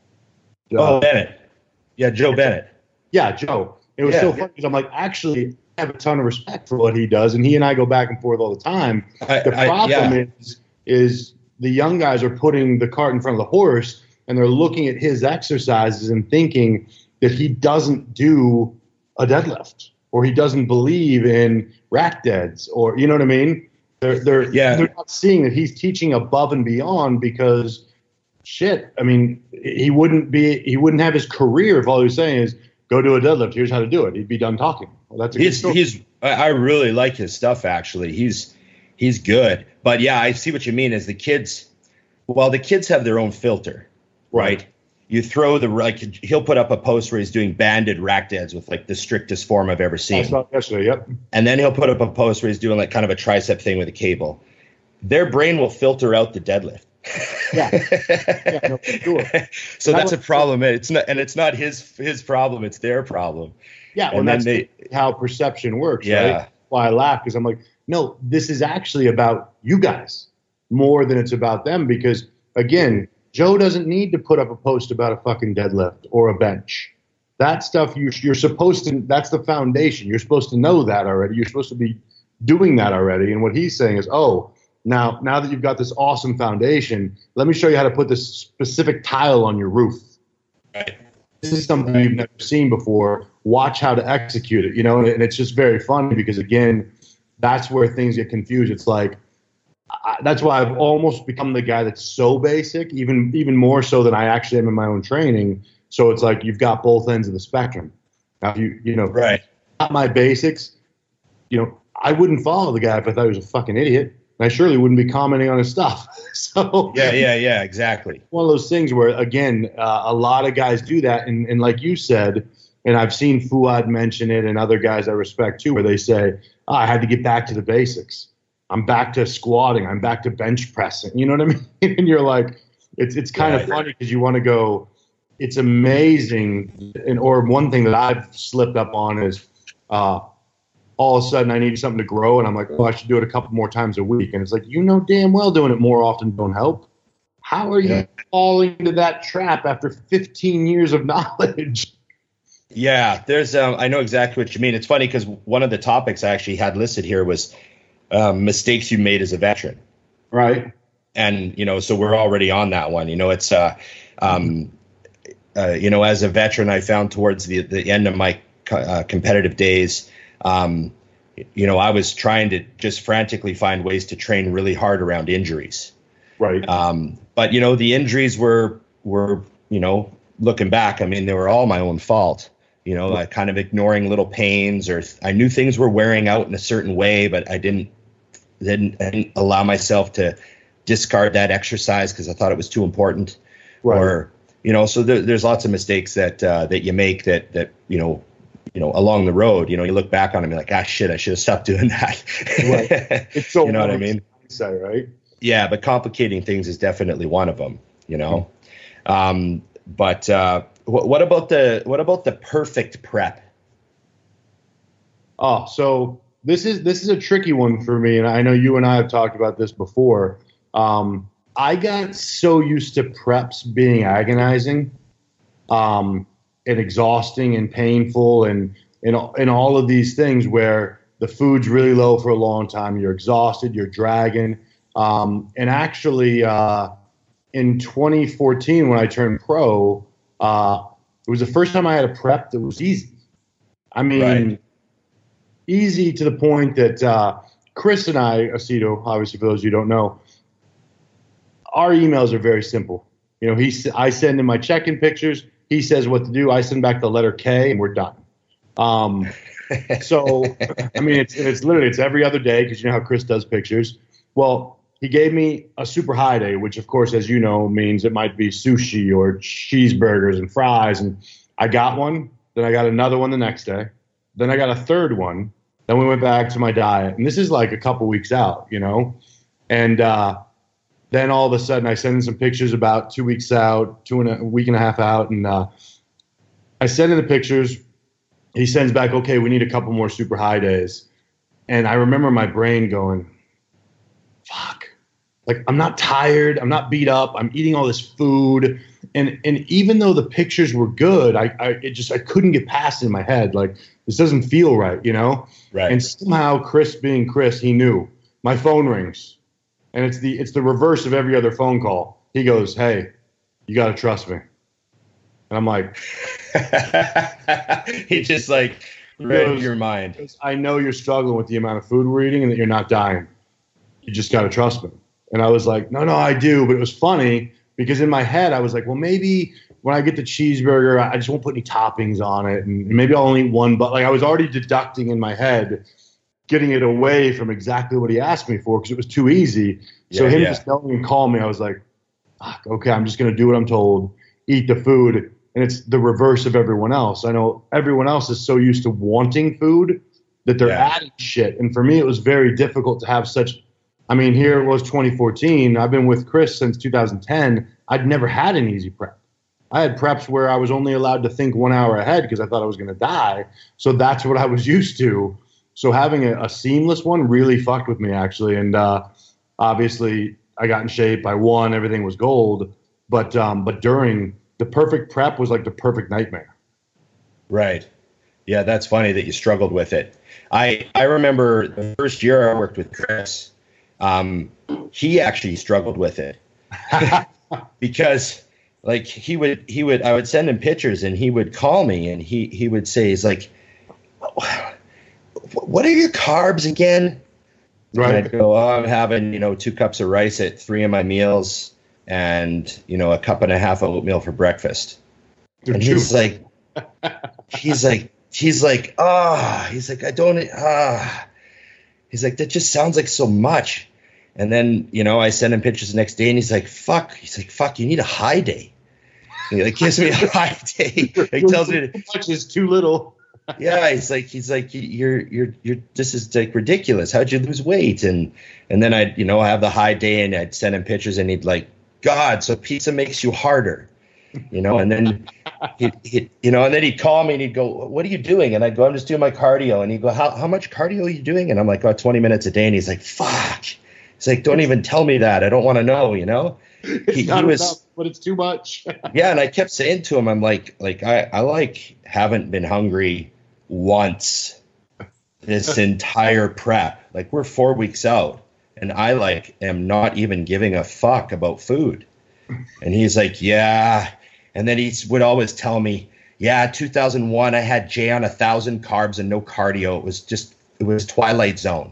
Oh, uh, Bennett. Yeah, Joe Bennett. yeah, Joe. It was Yeah. so funny because I'm like, actually, I have a ton of respect for what he does, and he and I go back and forth all the time. I, The I, problem yeah. is, is the young guys are putting the cart in front of the horse, and they're looking at his exercises and thinking that he doesn't do a deadlift, or he doesn't believe in rack deads, or you know what I mean? They're they're Yeah. they're not seeing that he's teaching above and beyond because shit. I mean, he wouldn't be he wouldn't have his career if all he was saying is go do a deadlift. Here's how to do it. He'd be done talking. Well, that's a good He's story. he's I I really like his stuff actually. He's He's good. But yeah, I see what you mean. Is the kids, well, the kids have their own filter, right? right? You throw the, like, he'll put up a post where he's doing banded rack deads with like the strictest form I've ever seen. I saw it yesterday, yep. And then he'll put up a post where he's doing like kind of a tricep thing with a cable. Their brain will filter out the deadlift. Yeah. yeah no, sure. So and that's a problem. It's not, and it's not his his problem. It's their problem. Yeah, well, and that's they, how perception works, yeah. right? Why I laugh, because I'm like, no, this is actually about you guys more than it's about them. Because again, Joe doesn't need to put up a post about a fucking deadlift or a bench. That stuff you, you're supposed to. That's the foundation. You're supposed to know that already. You're supposed to be doing that already. And what he's saying is, oh, now now that you've got this awesome foundation, let me show you how to put this specific tile on your roof. Right. This is something you've never seen before. Watch how to execute it, you know, and it's just very funny because, again, that's where things get confused. It's like, I, that's why I've almost become the guy that's so basic, even even more so than I actually am in my own training. So it's like you've got both ends of the spectrum. Now, if you, you know, right. Not my basics, you know, I wouldn't follow the guy if I thought he was a fucking idiot. And I surely wouldn't be commenting on his stuff. So yeah, yeah, yeah, exactly. One of those things where, again, uh, a lot of guys do that. And, and like you said, and I've seen Fuad mention it and other guys I respect too, where they say, oh, I had to get back to the basics. I'm back to squatting. I'm back to bench pressing. You know what I mean? And you're like, it's it's kind yeah, of funny because you want to go, it's amazing. And or one thing that I've slipped up on is uh, all of a sudden I needed something to grow. And I'm like, oh, I should do it a couple more times a week. And it's like, you know damn well doing it more often don't help. How are yeah. you falling into that trap after fifteen years of knowledge? Yeah, there's. Um, I know exactly what you mean. It's funny because one of the topics I actually had listed here was um, mistakes you made as a veteran. Right. And, you know, so we're already on that one. You know, it's, uh, um, uh, you know, as a veteran, I found towards the, the end of my co- uh, competitive days, um, you know, I was trying to just frantically find ways to train really hard around injuries. Right. Um, but, you know, the injuries were, were, you know, looking back, I mean, they were all my own fault. You know, I kind of ignoring little pains, or th- I knew things were wearing out in a certain way, but I didn't didn't, I didn't allow myself to discard that exercise because I thought it was too important. Right. Or, you know, so there, there's lots of mistakes that uh, that you make that that you know, you know, along the road. You know, you look back on them, you're like, ah, shit, I should have stopped doing that. Right. It's so you know what I mean? Say, right. Yeah, but complicating things is definitely one of them. You know, um, but. Uh, What about the what about the perfect prep? Oh, so this is this is a tricky one for me, and I know you and I have talked about this before. Um, I got so used to preps being agonizing, um, and exhausting and painful, and and and all of these things where the food's really low for a long time. You're exhausted. You're dragging. Um, and actually, uh, in twenty fourteen, when I turned pro. Uh, it was the first time I had a prep that was easy. I mean, right. Easy to the point that uh, Chris and I, Aceto, obviously for those of you who don't know, our emails are very simple. You know, he I send him my check-in pictures. He says what to do. I send back the letter K, and we're done. Um, so, I mean, it's it's literally it's every other day because you know how Chris does pictures. Well. He gave me a super high day, which, of course, as you know, means it might be sushi or cheeseburgers and fries. And I got one. Then I got another one the next day. Then I got a third one. Then we went back to my diet. And this is like a couple weeks out, you know. And uh, then all of a sudden I send in some pictures about two weeks out, two and a, a week and a half out. And uh, I send in the pictures. He sends back, okay, we need a couple more super high days. And I remember my brain going, fuck. Like, I'm not tired. I'm not beat up. I'm eating all this food. And and even though the pictures were good, I, I it just I couldn't get past it in my head. Like, this doesn't feel right, you know? Right. And somehow Chris being Chris, he knew. My phone rings. And it's the it's the reverse of every other phone call. He goes, hey, you gotta trust me. And I'm like he just like read your mind. I know you're struggling with the amount of food we're eating and that you're not dying. You just gotta trust me. And I was like, no, no, I do. But it was funny because in my head, I was like, well, maybe when I get the cheeseburger, I just won't put any toppings on it. And maybe I'll only eat one. But like I was already deducting in my head getting it away from exactly what he asked me for because it was too easy. So Yeah, him yeah. just telling me and calling me, I was like, "Fuck, okay, I'm just going to do what I'm told, eat the food. And it's the reverse of everyone else. I know everyone else is so used to wanting food that they're Yeah. adding shit. And for me, it was very difficult to have such, I mean, here it was twenty fourteen. I've been with Chris since two thousand ten. I'd never had an easy prep. I had preps where I was only allowed to think one hour ahead because I thought I was going to die. So that's what I was used to. So having a, a seamless one really fucked with me, actually. And uh, obviously, I got in shape. I won. Everything was gold. But um, but during the perfect prep was like the perfect nightmare. Right. Yeah, that's funny that you struggled with it. I I remember the first year I worked with Chris, um, he actually struggled with it because like he would he would I would send him pictures and he would call me and he he would say, he's like, what are your carbs again? Right. And I'd go, oh, I'm having, you know, two cups of rice at three of my meals and, you know, a cup and a half of oatmeal for breakfast. And he's like, he's like, he's like, ah, oh. he's like, I don't, ah, uh. he's like, that just sounds like so much. And then, you know, I send him pictures the next day and he's like, fuck, he's like, fuck, you need a high day. He like gives me a high day. He tells me, too much is too little. yeah, he's like, he's like, you're, you're, you're, this is like ridiculous. How'd you lose weight? And, and then I'd, you know, have the high day and I'd send him pictures and he'd like, God, so pizza makes you harder, you know? And then he'd, he'd, you know, and then he'd call me and he'd go, what are you doing? And I'd go, I'm just doing my cardio. And he'd go, how, how much cardio are you doing? And I'm like, oh, twenty minutes a day. And he's like, fuck. He's like, don't even tell me that. I don't want to know, you know? It's He, not he was, enough, but it's too much. yeah. And I kept saying to him, I'm like, like, I, I like haven't been hungry once this entire prep. Like we're four weeks out and I like am not even giving a fuck about food. And he's like, yeah. And then he would always tell me, yeah, two thousand one, I had Jay on a thousand carbs and no cardio. It was just, it was Twilight Zone.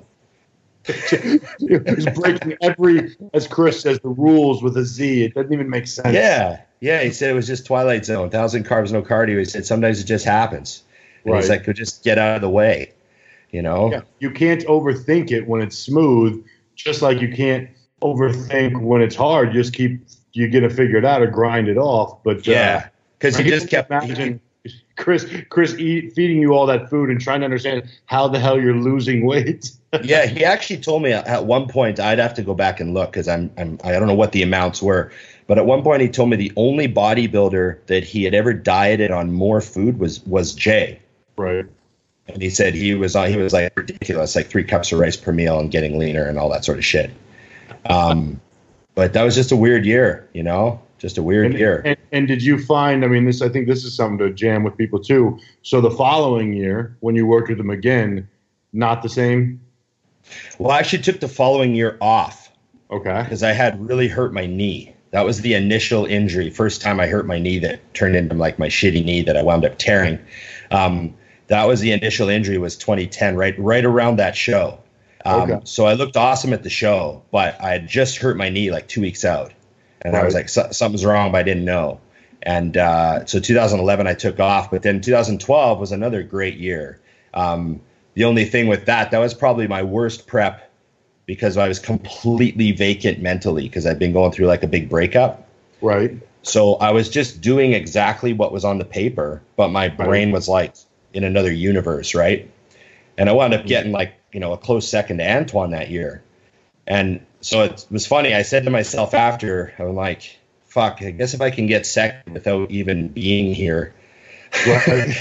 It was breaking every, as Chris says, the rules with a Z. It doesn't even make sense. Yeah. Yeah. He said it was just Twilight Zone, thousand carbs, no cardio. He said, sometimes it just happens. And Right. he's like, well, just get out of the way, you know? Yeah. You can't overthink it when it's smooth, just like you can't overthink when it's hard. You just keep, you get to figure it out or grind it off. But Yeah. Because uh, he I just can kept, imagine Chris, Chris eat, feeding you all that food and trying to understand how the hell you're losing weight. yeah, he actually told me at one point, I'd have to go back and look because I'm, I'm I don't know what the amounts were, but at one point he told me the only bodybuilder that he had ever dieted on more food was was Jay. Right. And he said he was on he was like ridiculous, like three cups of rice per meal and getting leaner and all that sort of shit. Um, but that was just a weird year, you know, just a weird And, year. and, and did you find, I mean, this, I think this is something to jam with people too. So the following year, when you worked with them again, not the same? Well, I actually took the following year off. Okay. Because I had really hurt my knee. That was the initial injury. First time I hurt my knee that turned into like my shitty knee that I wound up tearing. Um, that was the initial injury was twenty ten, right, right around that show. Um, Okay. So I looked awesome at the show, but I had just hurt my knee like two weeks out. And I was Right. like, "So- something's wrong, but I didn't know. And uh, so two thousand eleven, I took off. But then two thousand twelve was another great year. Um, the only thing with that, that was probably my worst prep because I was completely vacant mentally because I'd been going through like a big breakup. Right. So I was just doing exactly what was on the paper, but my brain was like in another universe, right? And I wound up getting like, you know, a close second to Antoine that year. And so it was funny. I said to myself after, I'm like, fuck, I guess if I can get second without even being here, I,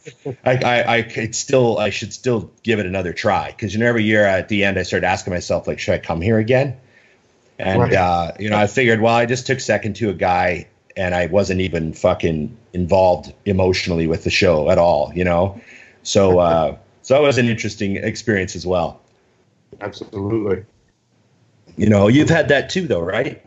I, I could still, I should still give it another try. Because you know, every year at the end, I started asking myself, like, should I come here again? And Right. uh, you know, I figured, well, I just took second to a guy, and I wasn't even fucking involved emotionally with the show at all, you know. So, uh, so that was an interesting experience as well. Absolutely. You know, you've had that too, though, right?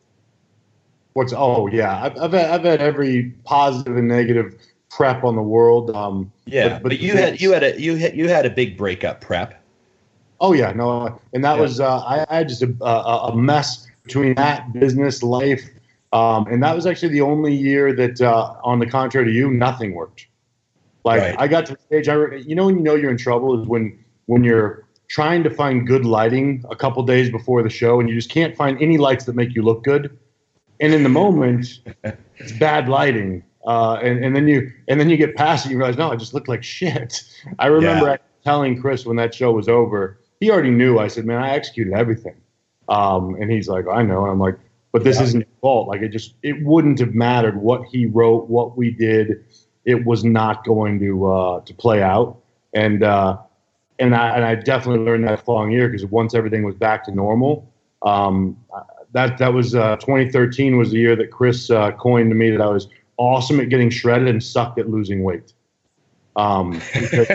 What's, oh yeah. I've, I've had, I've had every positive and negative prep on the world. Um, Yeah, but, you had you had a you had you had a big breakup prep. Oh yeah, no, and that Yeah. was uh, I, I had just a, a, a mess between that business life, um, and that was actually the only year that, uh, on the contrary to you, nothing worked. Like Right. I got to the stage, I re- you know when you know you're in trouble is when when you're trying to find good lighting a couple days before the show, and you just can't find any lights that make you look good. And in the moment, it's bad lighting, uh, and and then you and then you get past it, and you realize, no, I just look like shit. I remember Yeah. telling Chris when that show was over, he already knew. I said, man, I executed everything, um, and he's like, I know. And I'm like, but this Yeah. isn't your fault. Like, it just it wouldn't have mattered what he wrote, what we did. It was not going to uh, to play out, and uh, and I and I definitely learned that the following year, because once everything was back to normal. Um, That that was uh, twenty thirteen was the year that Chris uh, coined to me that I was awesome at getting shredded and sucked at losing weight. Um, because,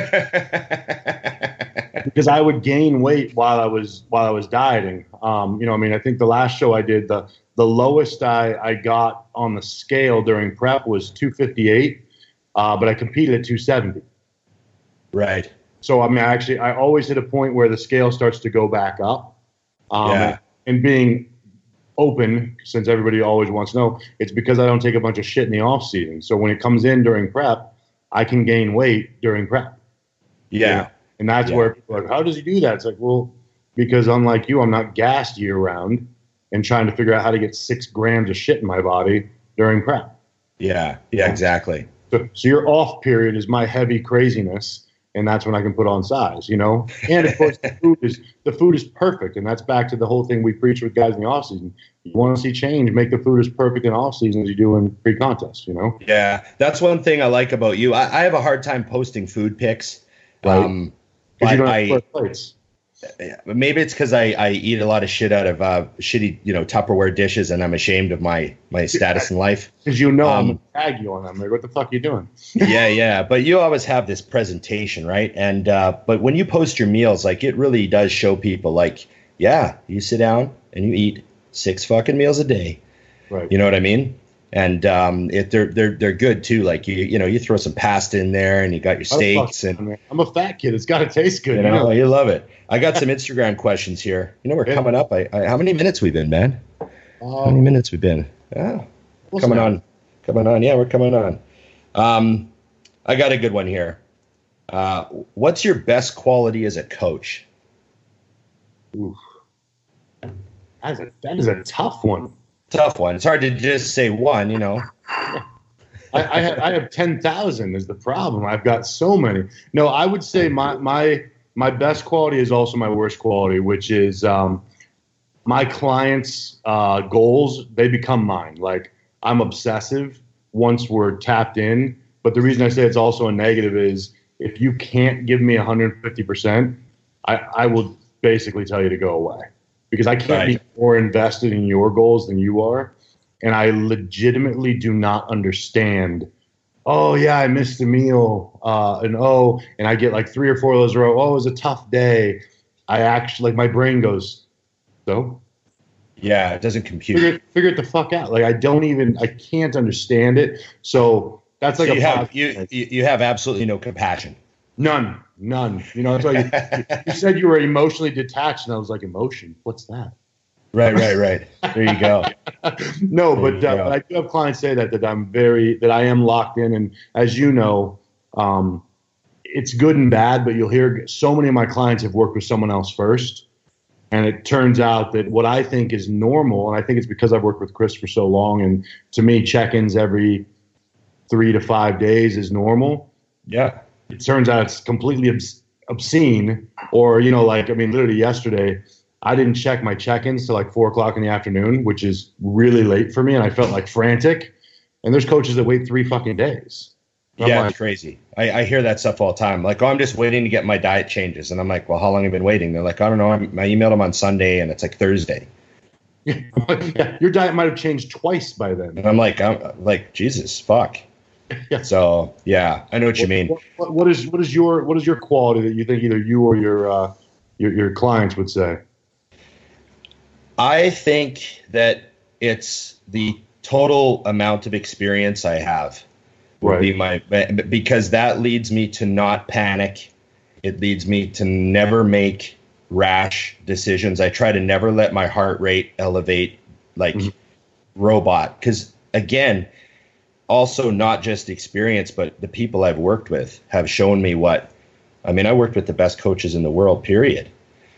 because I would gain weight while I was while I was dieting. Um, you know, I mean, I think the last show I did, the the lowest I, I got on the scale during prep was two fifty-eight, uh, but I competed at two seventy. Right. So I mean, I actually, I always hit a point where the scale starts to go back up. Um, Yeah. And being open, since everybody always wants to know, it's because I don't take a bunch of shit in the off season. So when it comes in during prep, I can gain weight during prep. Yeah. You know? And that's Yeah. where people are like, how does he do that? It's like, well, because unlike you, I'm not gassed year round and trying to figure out how to get six grams of shit in my body during prep. Yeah. Yeah. Exactly. So, so your off period is my heavy craziness, and that's when I can put on size, you know? And of course, the food is the food is perfect, and that's back to the whole thing we preach with guys in the off season. You want to see change, make the food as perfect in off season as you do in pre-contest, you know? Yeah. That's one thing I like about you. I, I have a hard time posting food pics. Right. Um, Because you but don't I, have to put plates. maybe it's because I, I eat a lot of shit out of uh, shitty, you know, Tupperware dishes, and I'm ashamed of my my status in life. Because you know I'm Um, going to tag you on them. Like, what the fuck are you doing? yeah, yeah. But you always have this presentation, right? And uh, but when you post your meals, like, it really does show people, like, yeah, you sit down and you eat six fucking meals a day. Right. You know what I mean? And um, it, they're they're they're good too. Like, you you know, you throw some pasta in there, and you got your Oh, fuck, steaks, and man. I'm a fat kid. It's got to taste good. you You know, know? you love it. I got some Instagram questions here. You know, we're Yeah. coming up. I, I how many minutes we been, man? How many Um, minutes we been? Oh, what's coming that? on, coming on. Yeah, we're coming on. Um, I got a good one here. Uh, what's your best quality as a coach? Oof. That is a, that is a tough one. Tough one. It's hard to just say one, you know. I, I have I have ten thousand is the problem. I've got so many. No, I would say my my my best quality is also my worst quality, which is um, my clients' uh, goals. They become mine. Like, I'm obsessive once we're tapped in. But the reason I say it's also a negative is if you can't give me one hundred fifty percent, I, I will basically tell you to go away, because I can't Right. be more invested in your goals than you are. And I legitimately do not understand, oh, yeah, I missed a meal. Uh, and, oh, and I get like three or four of those in a row. Oh, it was a tough day. I actually, like, my brain goes, so? Yeah, it doesn't compute. Figure it, figure it the fuck out. Like, I don't even, I can't understand it. So that's like So a you have five- you you you have absolutely no compassion. None, none. You know, so you, you said you were emotionally detached, and I was like, emotion? What's that? Right, right, right. There you go. No, There but, you uh, go. but I do have clients say that that I'm very that I am locked in, and as you know, um, it's good and bad. But you'll hear so many of my clients have worked with someone else first, and it turns out that what I think is normal, and I think it's because I've worked with Chris for so long, and to me, check-ins every three to five days is normal. Yeah. It turns out it's completely obs- obscene, or you know, like I mean, literally yesterday. I didn't check my check-ins till like four o'clock in the afternoon, which is really late for me, and I felt like frantic. And there's coaches that wait three fucking days. And I'm Yeah, like, it's crazy. I, I hear that stuff all the time. Like, oh, I'm just waiting to get my diet changes. And I'm like, well, how long have you been waiting? They're like, I don't know. I'm, I emailed them on Sunday, and it's like Thursday. yeah, your diet might have changed twice by then. And I'm like, I'm like, Jesus, fuck. Yeah. So, yeah, I know what you mean. What, what, what is what is your what is your quality that you think either you or your uh, your your clients would say? I think that it's the total amount of experience I have would Right. be my, because that leads me to not panic. It leads me to never make rash decisions. I try to never let my heart rate elevate like Mhm. robot. Because again, also not just experience, but the people I've worked with have shown me what, I mean, I worked with the best coaches in the world, period.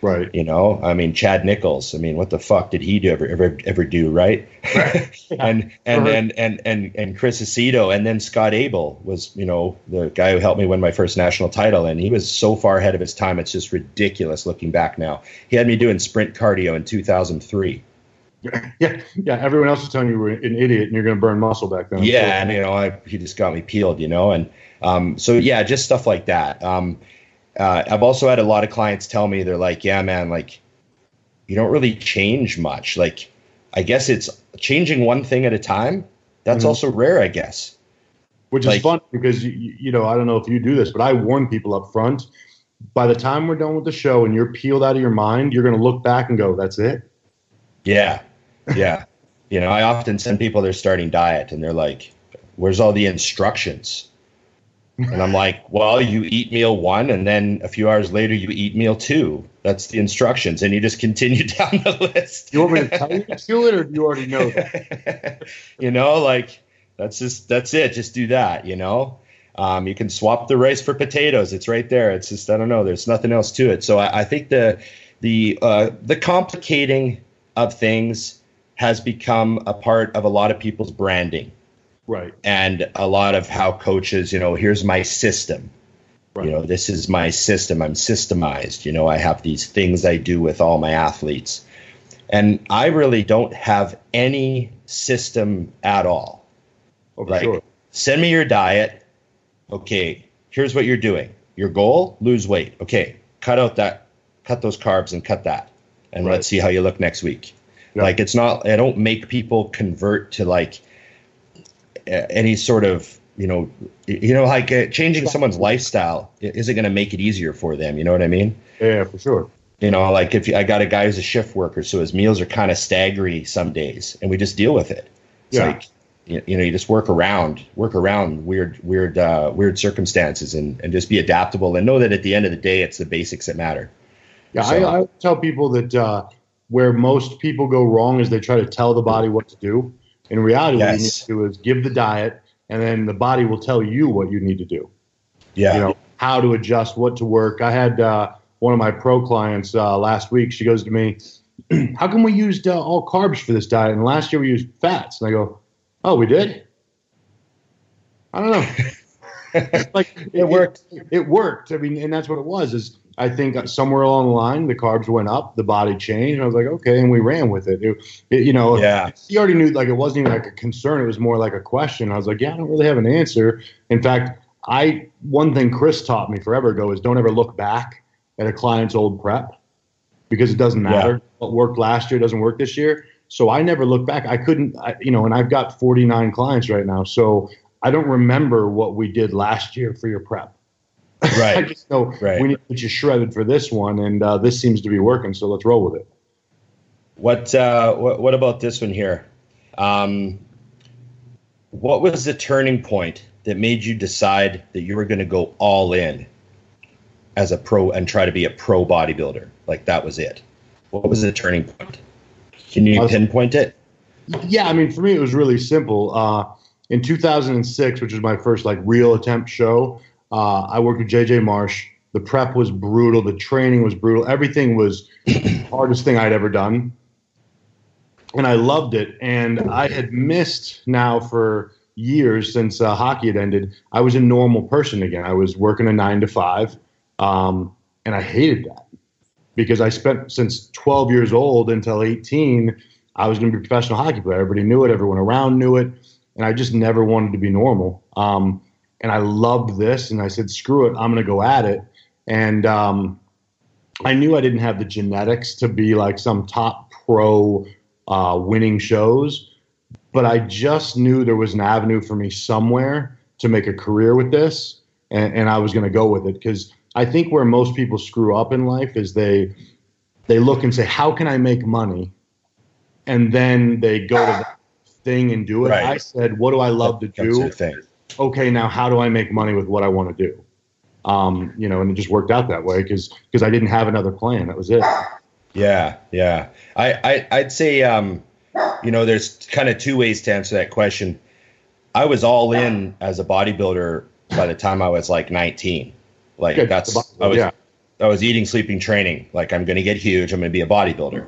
Right. You know, I mean, Chad Nichols. I mean, what the fuck did he do ever ever ever do, right? Right. and and, and and and and Chris Aceto, and then Scott Abel was, you know, the guy who helped me win my first national title, and he was so far ahead of his time. It's just ridiculous looking back now. He had me doing sprint cardio in two thousand three. Yeah, yeah. Everyone else is telling you you were an idiot and you're going to burn muscle back then. Yeah, and you know, I, he just got me peeled, you know, and um, so yeah, just stuff like that. Um, uh, I've also had a lot of clients tell me, they're like, yeah, man, like you don't really change much. Like, I guess it's changing one thing at a time. That's mm-hmm. also rare, I guess. Which like, is fun because, you, you know, I don't know if you do this, but I warn people up front, by the time we're done with the show and you're peeled out of your mind, you're going to look back and go, that's it. Yeah. Yeah. You know, I often send people their starting diet and they're like, where's all the instructions? And I'm like, well, you eat meal one and then a few hours later you eat meal two. That's the instructions. And you just continue down the list. You want me to tell you to do it, or do you already know that? You know, like that's just, that's it. Just do that, you know? Um, you can swap the rice for potatoes. It's right there. It's just, I don't know. There's nothing else to it. So I, I think the, the, uh, the complicating of things has become a part of a lot of people's branding. Right. And a lot of how coaches, you know, here's my system. Right. You know, this is my system. I'm systemized. You know, I have these things I do with all my athletes. And I really don't have any system at all. Oh, for like, sure. Send me your diet. Okay, here's what you're doing. Your goal, lose weight. Okay, cut out that, cut those carbs and cut that. And right. let's see how you look next week. Yeah. Like, it's not, I don't make people convert to like any sort of, you know, you know, like uh, changing someone's lifestyle isn't going to make it easier for them. You know what I mean? Yeah, for sure. You know, like if you, I got a guy who's a shift worker, so his meals are kind of staggery some days, and we just deal with it. It's yeah. like, you, you know, you just work around, work around weird, weird, uh, weird circumstances, and, and just be adaptable, and know that at the end of the day, it's the basics that matter. Yeah, so, I, I tell people that uh, where most people go wrong is they try to tell the body what to do. In reality, yes. what you need to do is give the diet, and then the body will tell you what you need to do. Yeah. You know, how to adjust, what to work. I had uh, one of my pro clients uh, last week. She goes to me, how come we used uh, all carbs for this diet? And last year we used fats. And I go, oh, we did? I don't know. like it, it worked. It, it worked. I mean, and that's what it was. Is I think somewhere along the line the carbs went up, the body changed. And I was like, okay, and we ran with it. It, it you know, yeah. He already knew. Like, it wasn't even like a concern. It was more like a question. I was like, yeah, I don't really have an answer. In fact, I one thing Chris taught me forever ago is don't ever look back at a client's old prep, because it doesn't matter. Yeah. What worked last year doesn't work this year. So I never look back. I couldn't, I, you know, and I've got forty-nine clients right now. So I don't remember what we did last year for your prep. Right. I just know right. we need to get you shredded for this one, and uh, this seems to be working. So let's roll with it. What, uh, what, what about this one here? Um, what was the turning point that made you decide that you were going to go all in as a pro and try to be a pro bodybuilder? Like, that was it. What was the turning point? Can you pinpoint it? Yeah, I mean, for me, it was really simple. Uh, in two thousand six, which was my first like real attempt show, uh, I worked with J J Marsh. The prep was brutal. The training was brutal. Everything was the hardest thing I'd ever done. And I loved it. And I had missed now for years since uh, hockey had ended. I was a normal person again. I was working a nine to five. Um, and I hated that, because I spent since twelve years old until eighteen, I was going to be a professional hockey player. Everybody knew it. Everyone around knew it. And I just never wanted to be normal. Um, and I loved this. And I said, screw it. I'm going to go at it. And um, I knew I didn't have the genetics to be like some top pro uh, winning shows. But I just knew there was an avenue for me somewhere to make a career with this. And, and I was going to go with it, because I think where most people screw up in life is they they look and say, how can I make money? And then they go to that thing and do it. Right. I said, what do I love to do? Okay, now how do I make money with what I want to do? Um, you know, and it just worked out that way because because I didn't have another plan. That was it. Yeah, yeah. I, I, I'd say, um, you know, there's kind of two ways to answer that question. I was all in as a bodybuilder by the time I was like nineteen. Like, Yeah, that's, I was, yeah. I was eating, sleeping, training. Like, I'm going to get huge. I'm going to be a bodybuilder.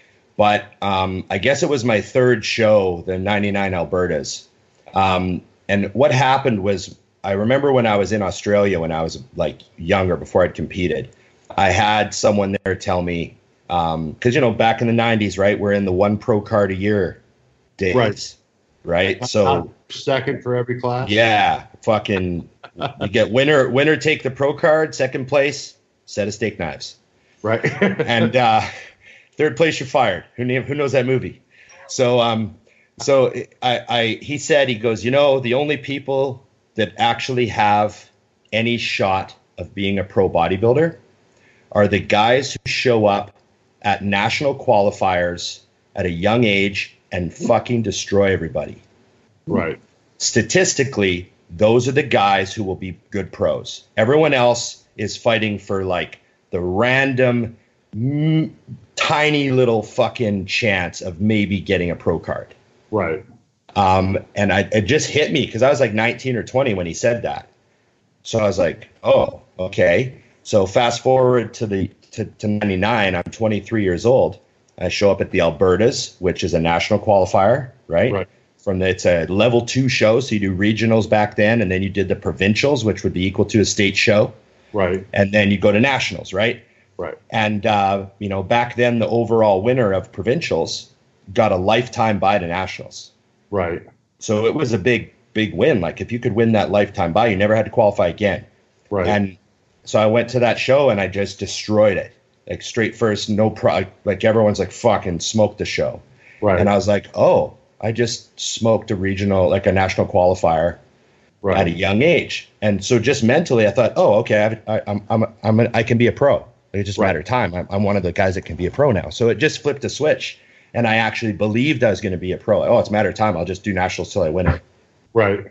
But um, I guess it was my third show, the ninety-nine Albertas. Um, and what happened was, I remember when I was in Australia, when I was like younger, before I'd competed, I had someone there tell me, um, cause you know, back in the nineties, right, we're in the one pro card a year days, Right. right? So second for every class. yeah, fucking, you get winner, winner take the pro card, second place, set of steak knives. Right. And uh, third place, you're fired. Who, name, who knows that movie? So, um, so I, I, he said, he goes, you know, the only people that actually have any shot of being a pro bodybuilder are the guys who show up at national qualifiers at a young age and fucking destroy everybody. Right. Statistically, those are the guys who will be good pros. Everyone else is fighting for like the random mm, tiny little fucking chance of maybe getting a pro card. Right. Um, and I, it just hit me because I was like nineteen or twenty when he said that. So I was like, oh, okay. So fast forward to the to, to ninety-nine, I'm twenty-three years old. I show up at the Albertas, which is a national qualifier, right? Right. From the, it's a level two show. So you do regionals back then, and then you did the provincials, which would be equal to a state show. Right. And then you go to nationals, right? Right. And, uh, you know, back then the overall winner of provincials got a lifetime bye to nationals. Right. So it was a big, big win. Like if you could win that lifetime bye, you never had to qualify again. Right. And so I went to that show and I just destroyed it. Like straight first, no pro. Like everyone's like fucking smoked the show. Right. And I was like, oh, I just smoked a regional, like a national qualifier right. at a young age. And so just mentally, I thought, oh, okay, I, I, I'm, I'm, I'm, a, I can be a pro. It just Right. matter of time. I'm, I'm one of the guys that can be a pro now. So it just flipped a switch. And I actually believed I was going to be a pro. Oh, it's a matter of time. I'll just do nationals till I win it. Right.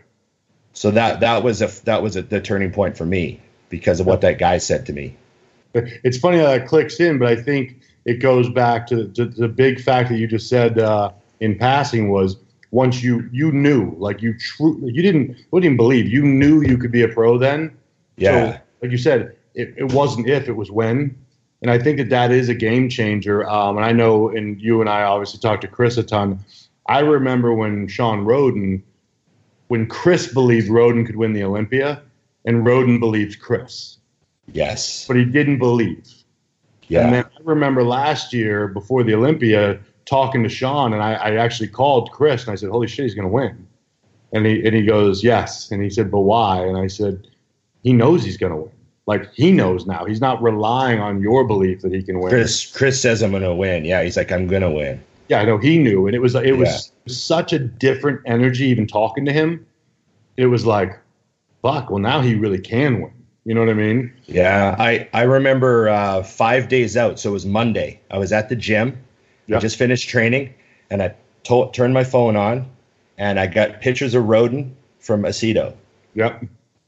So that that was a that was a, the turning point for me because of what that guy said to me. It's funny how that clicks in, but I think it goes back to, to the big fact that you just said uh, in passing was once you you knew, like you true you didn't wouldn't even believe you knew you could be a pro then. Yeah. So, like you said, it, it wasn't if, it was when. And I think that that is a game changer. Um, and I know, and you and I obviously talked to Chris a ton. I remember when Sean Roden, when Chris believed Roden could win the Olympia, and Roden believed Chris. Yes. But he didn't believe. Yeah. And then I remember last year before the Olympia talking to Sean, and I, I actually called Chris and I said, holy shit, he's going to win. And he, and he goes, yes. And he said, but why? And I said, he knows he's going to win. Like, he knows now. He's not relying on your belief that he can win. Chris Chris says I'm going to win. Yeah, he's like, I'm going to win. Yeah, I know. He knew. And it was it was Yeah. such a different energy even talking to him. It was like, fuck, well, now he really can win. You know what I mean? Yeah, I, I remember uh, five days out. So it was Monday. I was at the gym. Yeah. I just finished training. And I to- turned my phone on. And I got pictures of Roden from Aceto. Yep.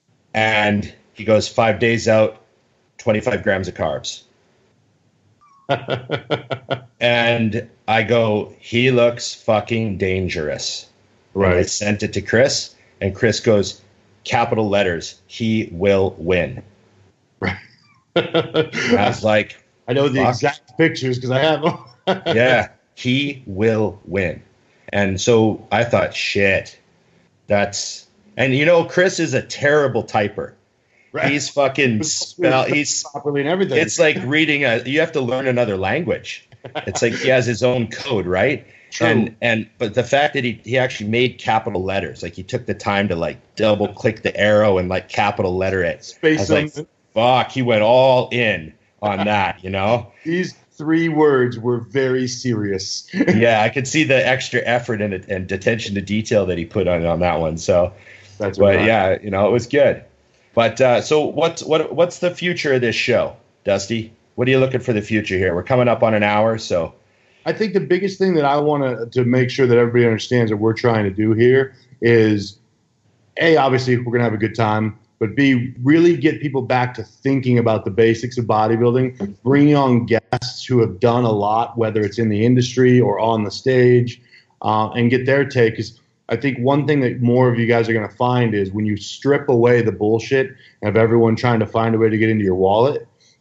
And he goes, five days out, twenty-five grams of carbs. And I go, he looks fucking dangerous. And I Right. sent it to Chris, and Chris goes, capital letters, he will win. And I was like, I know the Fuck. exact pictures because I have them. yeah, he will win. And so I thought, shit, that's, and you know, Chris is a terrible typer. Right. He's fucking spell. He's properly and everything. it's like reading a. You have to learn another language. It's like he has his own code, right? True. And and but the fact that he he actually made capital letters, like he took the time to like double click the arrow and like capital letter it. Space I was like, something. fuck, he went all in on that, you know? These three words were very serious. Yeah, I could see the extra effort and and attention to detail that he put on on that one. So, That's but right. yeah, you know, it was good. But uh, so what's what what's the future of this show, Dusty? What are you looking for the future here? We're coming up on an hour, so I think the biggest thing that I want to to make sure that everybody understands that we're trying to do here is, A, obviously we're going to have a good time, but B, really get people back to thinking about the basics of bodybuilding, bringing on guests who have done a lot, whether it's in the industry or on the stage, uh, and get their take. Because I think one thing that more of you guys are going to find is when you strip away the bullshit of everyone trying to find a way to get into your wallet,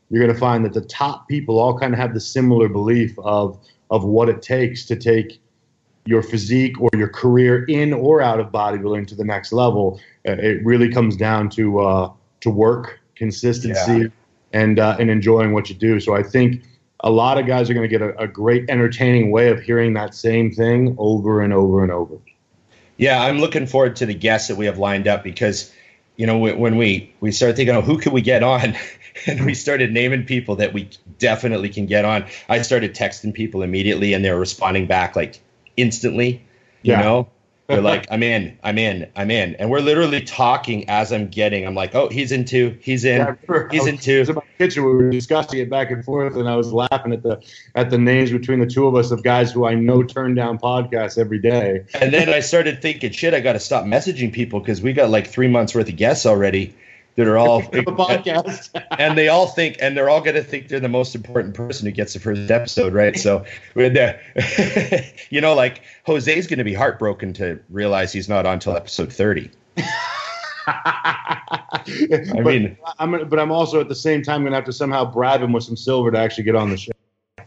you're going to find that the top people all kind of have the similar belief of of what it takes to take your physique or your career in or out of bodybuilding to the next level. Uh, it really comes down to uh, to work, consistency, Yeah. and uh, and enjoying what you do. So I think a lot of guys are going to get a, a great entertaining way of hearing that same thing over and over and over. Yeah, I'm looking forward to the guests that we have lined up because, you know, when we, we started thinking, oh, who could we get on? And we started naming people that we definitely can get on. I started texting people immediately and they were responding back like instantly, you Yeah. know? They're like, I'm in, I'm in, I'm in. And we're literally talking as I'm getting. I'm like, oh, he's in two, he's in, Yeah, I he's was- in I two. was in my kitchen. We were discussing it back and forth, and I was laughing at the at the names between the two of us of guys who I know turn down podcasts every day. And then I started thinking, shit, I got to stop messaging people because we got like three months worth of guests already that are all, Have a podcast. and they all think, and they're all going to think they're the most important person who gets the first episode, right? So, we had the, you know, like Jose's going to be heartbroken to realize he's not on till episode thirty. I mean- I'm gonna, but I'm also at the same time going to have to somehow bribe him with some silver to actually get on the show.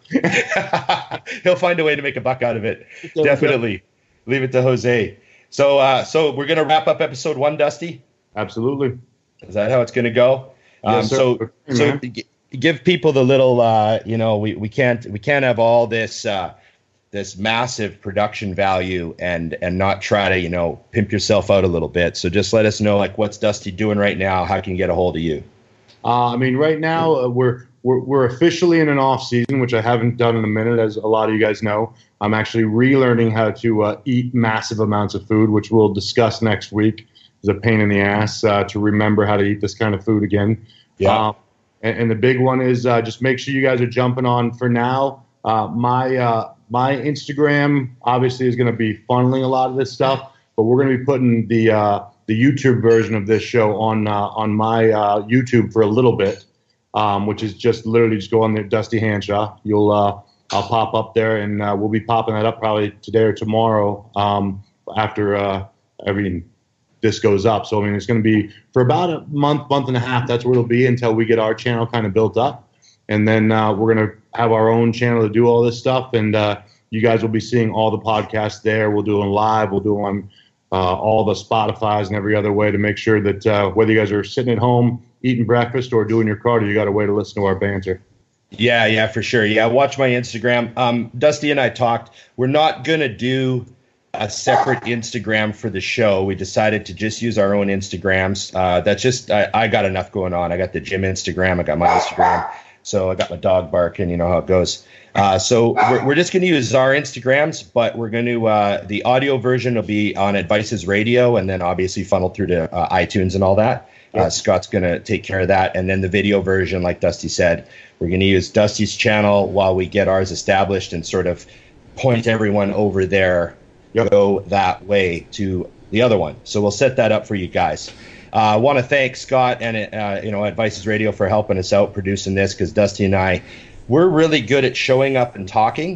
He'll find a way to make a buck out of it. Definitely. Leave it to Jose. So, uh, so we're going to wrap up episode one, Dusty. Absolutely. Is that how it's going to go? Um, Yes, sir. so, Okay, so man. g- give people the little, uh, you know, we, we can't we can't have all this uh, this massive production value and and not try to, you know, pimp yourself out a little bit. So just let us know, like, what's Dusty doing right now? How can you get a hold of you? Uh, I mean, right now uh, we're, we're we're officially in an off season, which I haven't done in a minute, as a lot of you guys know. I'm actually relearning how to uh, eat massive amounts of food, which we'll discuss next week. It's a pain in the ass uh, to remember how to eat this kind of food again. Yeah. Um, and, and the big one is uh, just make sure you guys are jumping on for now. Uh, my uh, my Instagram obviously is going to be funneling a lot of this stuff, but we're going to be putting the uh, the YouTube version of this show on uh, on my uh, YouTube for a little bit, um, which is just literally just go on there, Dusty Hanshaw. You'll uh, I'll pop up there, and uh, we'll be popping that up probably today or tomorrow um, after uh, every. this goes up. So, I mean, it's going to be for about a month, month and a half. That's where it'll be until we get our channel kind of built up. And then uh, we're going to have our own channel to do all this stuff. And uh, you guys will be seeing all the podcasts there. We'll do them live. We'll do them on uh, all the Spotify's and every other way to make sure that uh, whether you guys are sitting at home, eating breakfast, or doing your cardio, you got a way to listen to our banter. Yeah, yeah, for sure. Yeah, watch my Instagram. Um, Dusty and I talked. We're not going to do a separate Instagram for the show. We decided to just use our own Instagrams. Uh, that's just, I, I got enough going on. I got the gym Instagram. I got my Instagram. So I got my dog barking, you know how it goes. Uh, so we're, we're just going to use our Instagrams, but we're going to, uh, the audio version will be on Advices Radio and then obviously funneled through to uh, iTunes and all that. Uh, Scott's going to take care of that. And then the video version, like Dusty said, we're going to use Dusty's channel while we get ours established and sort of point everyone over there. Yep. Go that way to the other one. So we'll set that up for you guys. I uh, want to thank Scott and uh, you know Advices Radio for helping us out producing this, because Dusty and I, we're really good at showing up and talking,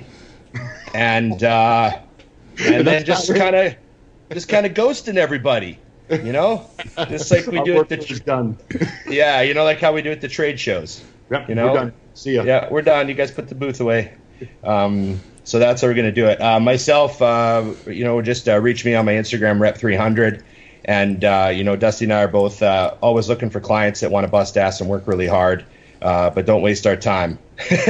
and uh, and then just kind of just kind of ghosting everybody, you know, just like we Our do work at the is done. yeah, you know, like how we do at the trade shows. Yep, You know? we're done. See ya. Yeah, we're done. You guys put the booth away. Um, so that's how we're going to do it. Uh, myself, uh, you know, just uh, reach me on my Instagram, rep three hundred. And, uh, you know, Dusty and I are both uh, always looking for clients that want to bust ass and work really hard, uh, but don't waste our time.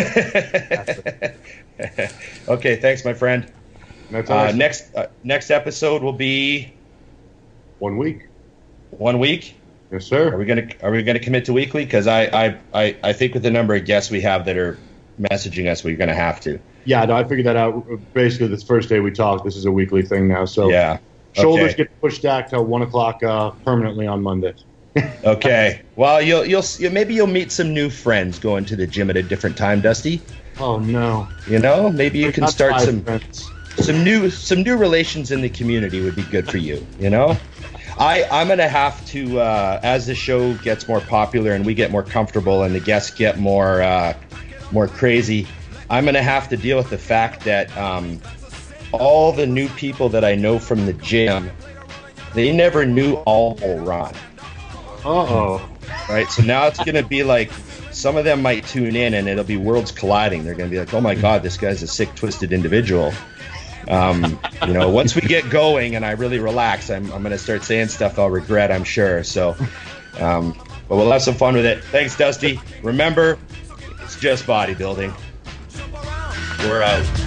Okay, thanks, my friend. That's Uh, awesome. next, uh, next episode will be One week. one week. Yes, sir. Are we gonna Are we gonna commit to weekly? Because I, I I I think with the number of guests we have that are messaging us, we're gonna have to. Yeah, no, I figured that out. Basically, this first day we talked, this is a weekly thing now. So Yeah. shoulders Okay. get pushed back till one o'clock uh, permanently on Monday. Okay. Well, you'll you'll you- maybe you'll meet some new friends going to the gym at a different time, Dusty. Oh no! You know, maybe you can Not start five some friends. some new some new relations in the community would be good for you. You know, I I'm gonna have to uh, as the show gets more popular and we get more comfortable and the guests get more uh, more crazy. I'm gonna have to deal with the fact that um, all the new people that I know from the gym, they never knew All Ron. Uh-oh. Right? So now it's going to be like, some of them might tune in and it'll be worlds colliding. They're going to be like, oh my God, this guy's a sick, twisted individual. Um, you know, once we get going and I really relax, I'm, I'm going to start saying stuff I'll regret, I'm sure. So, um, but we'll have some fun with it. Thanks, Dusty. Remember, it's just bodybuilding. We're out.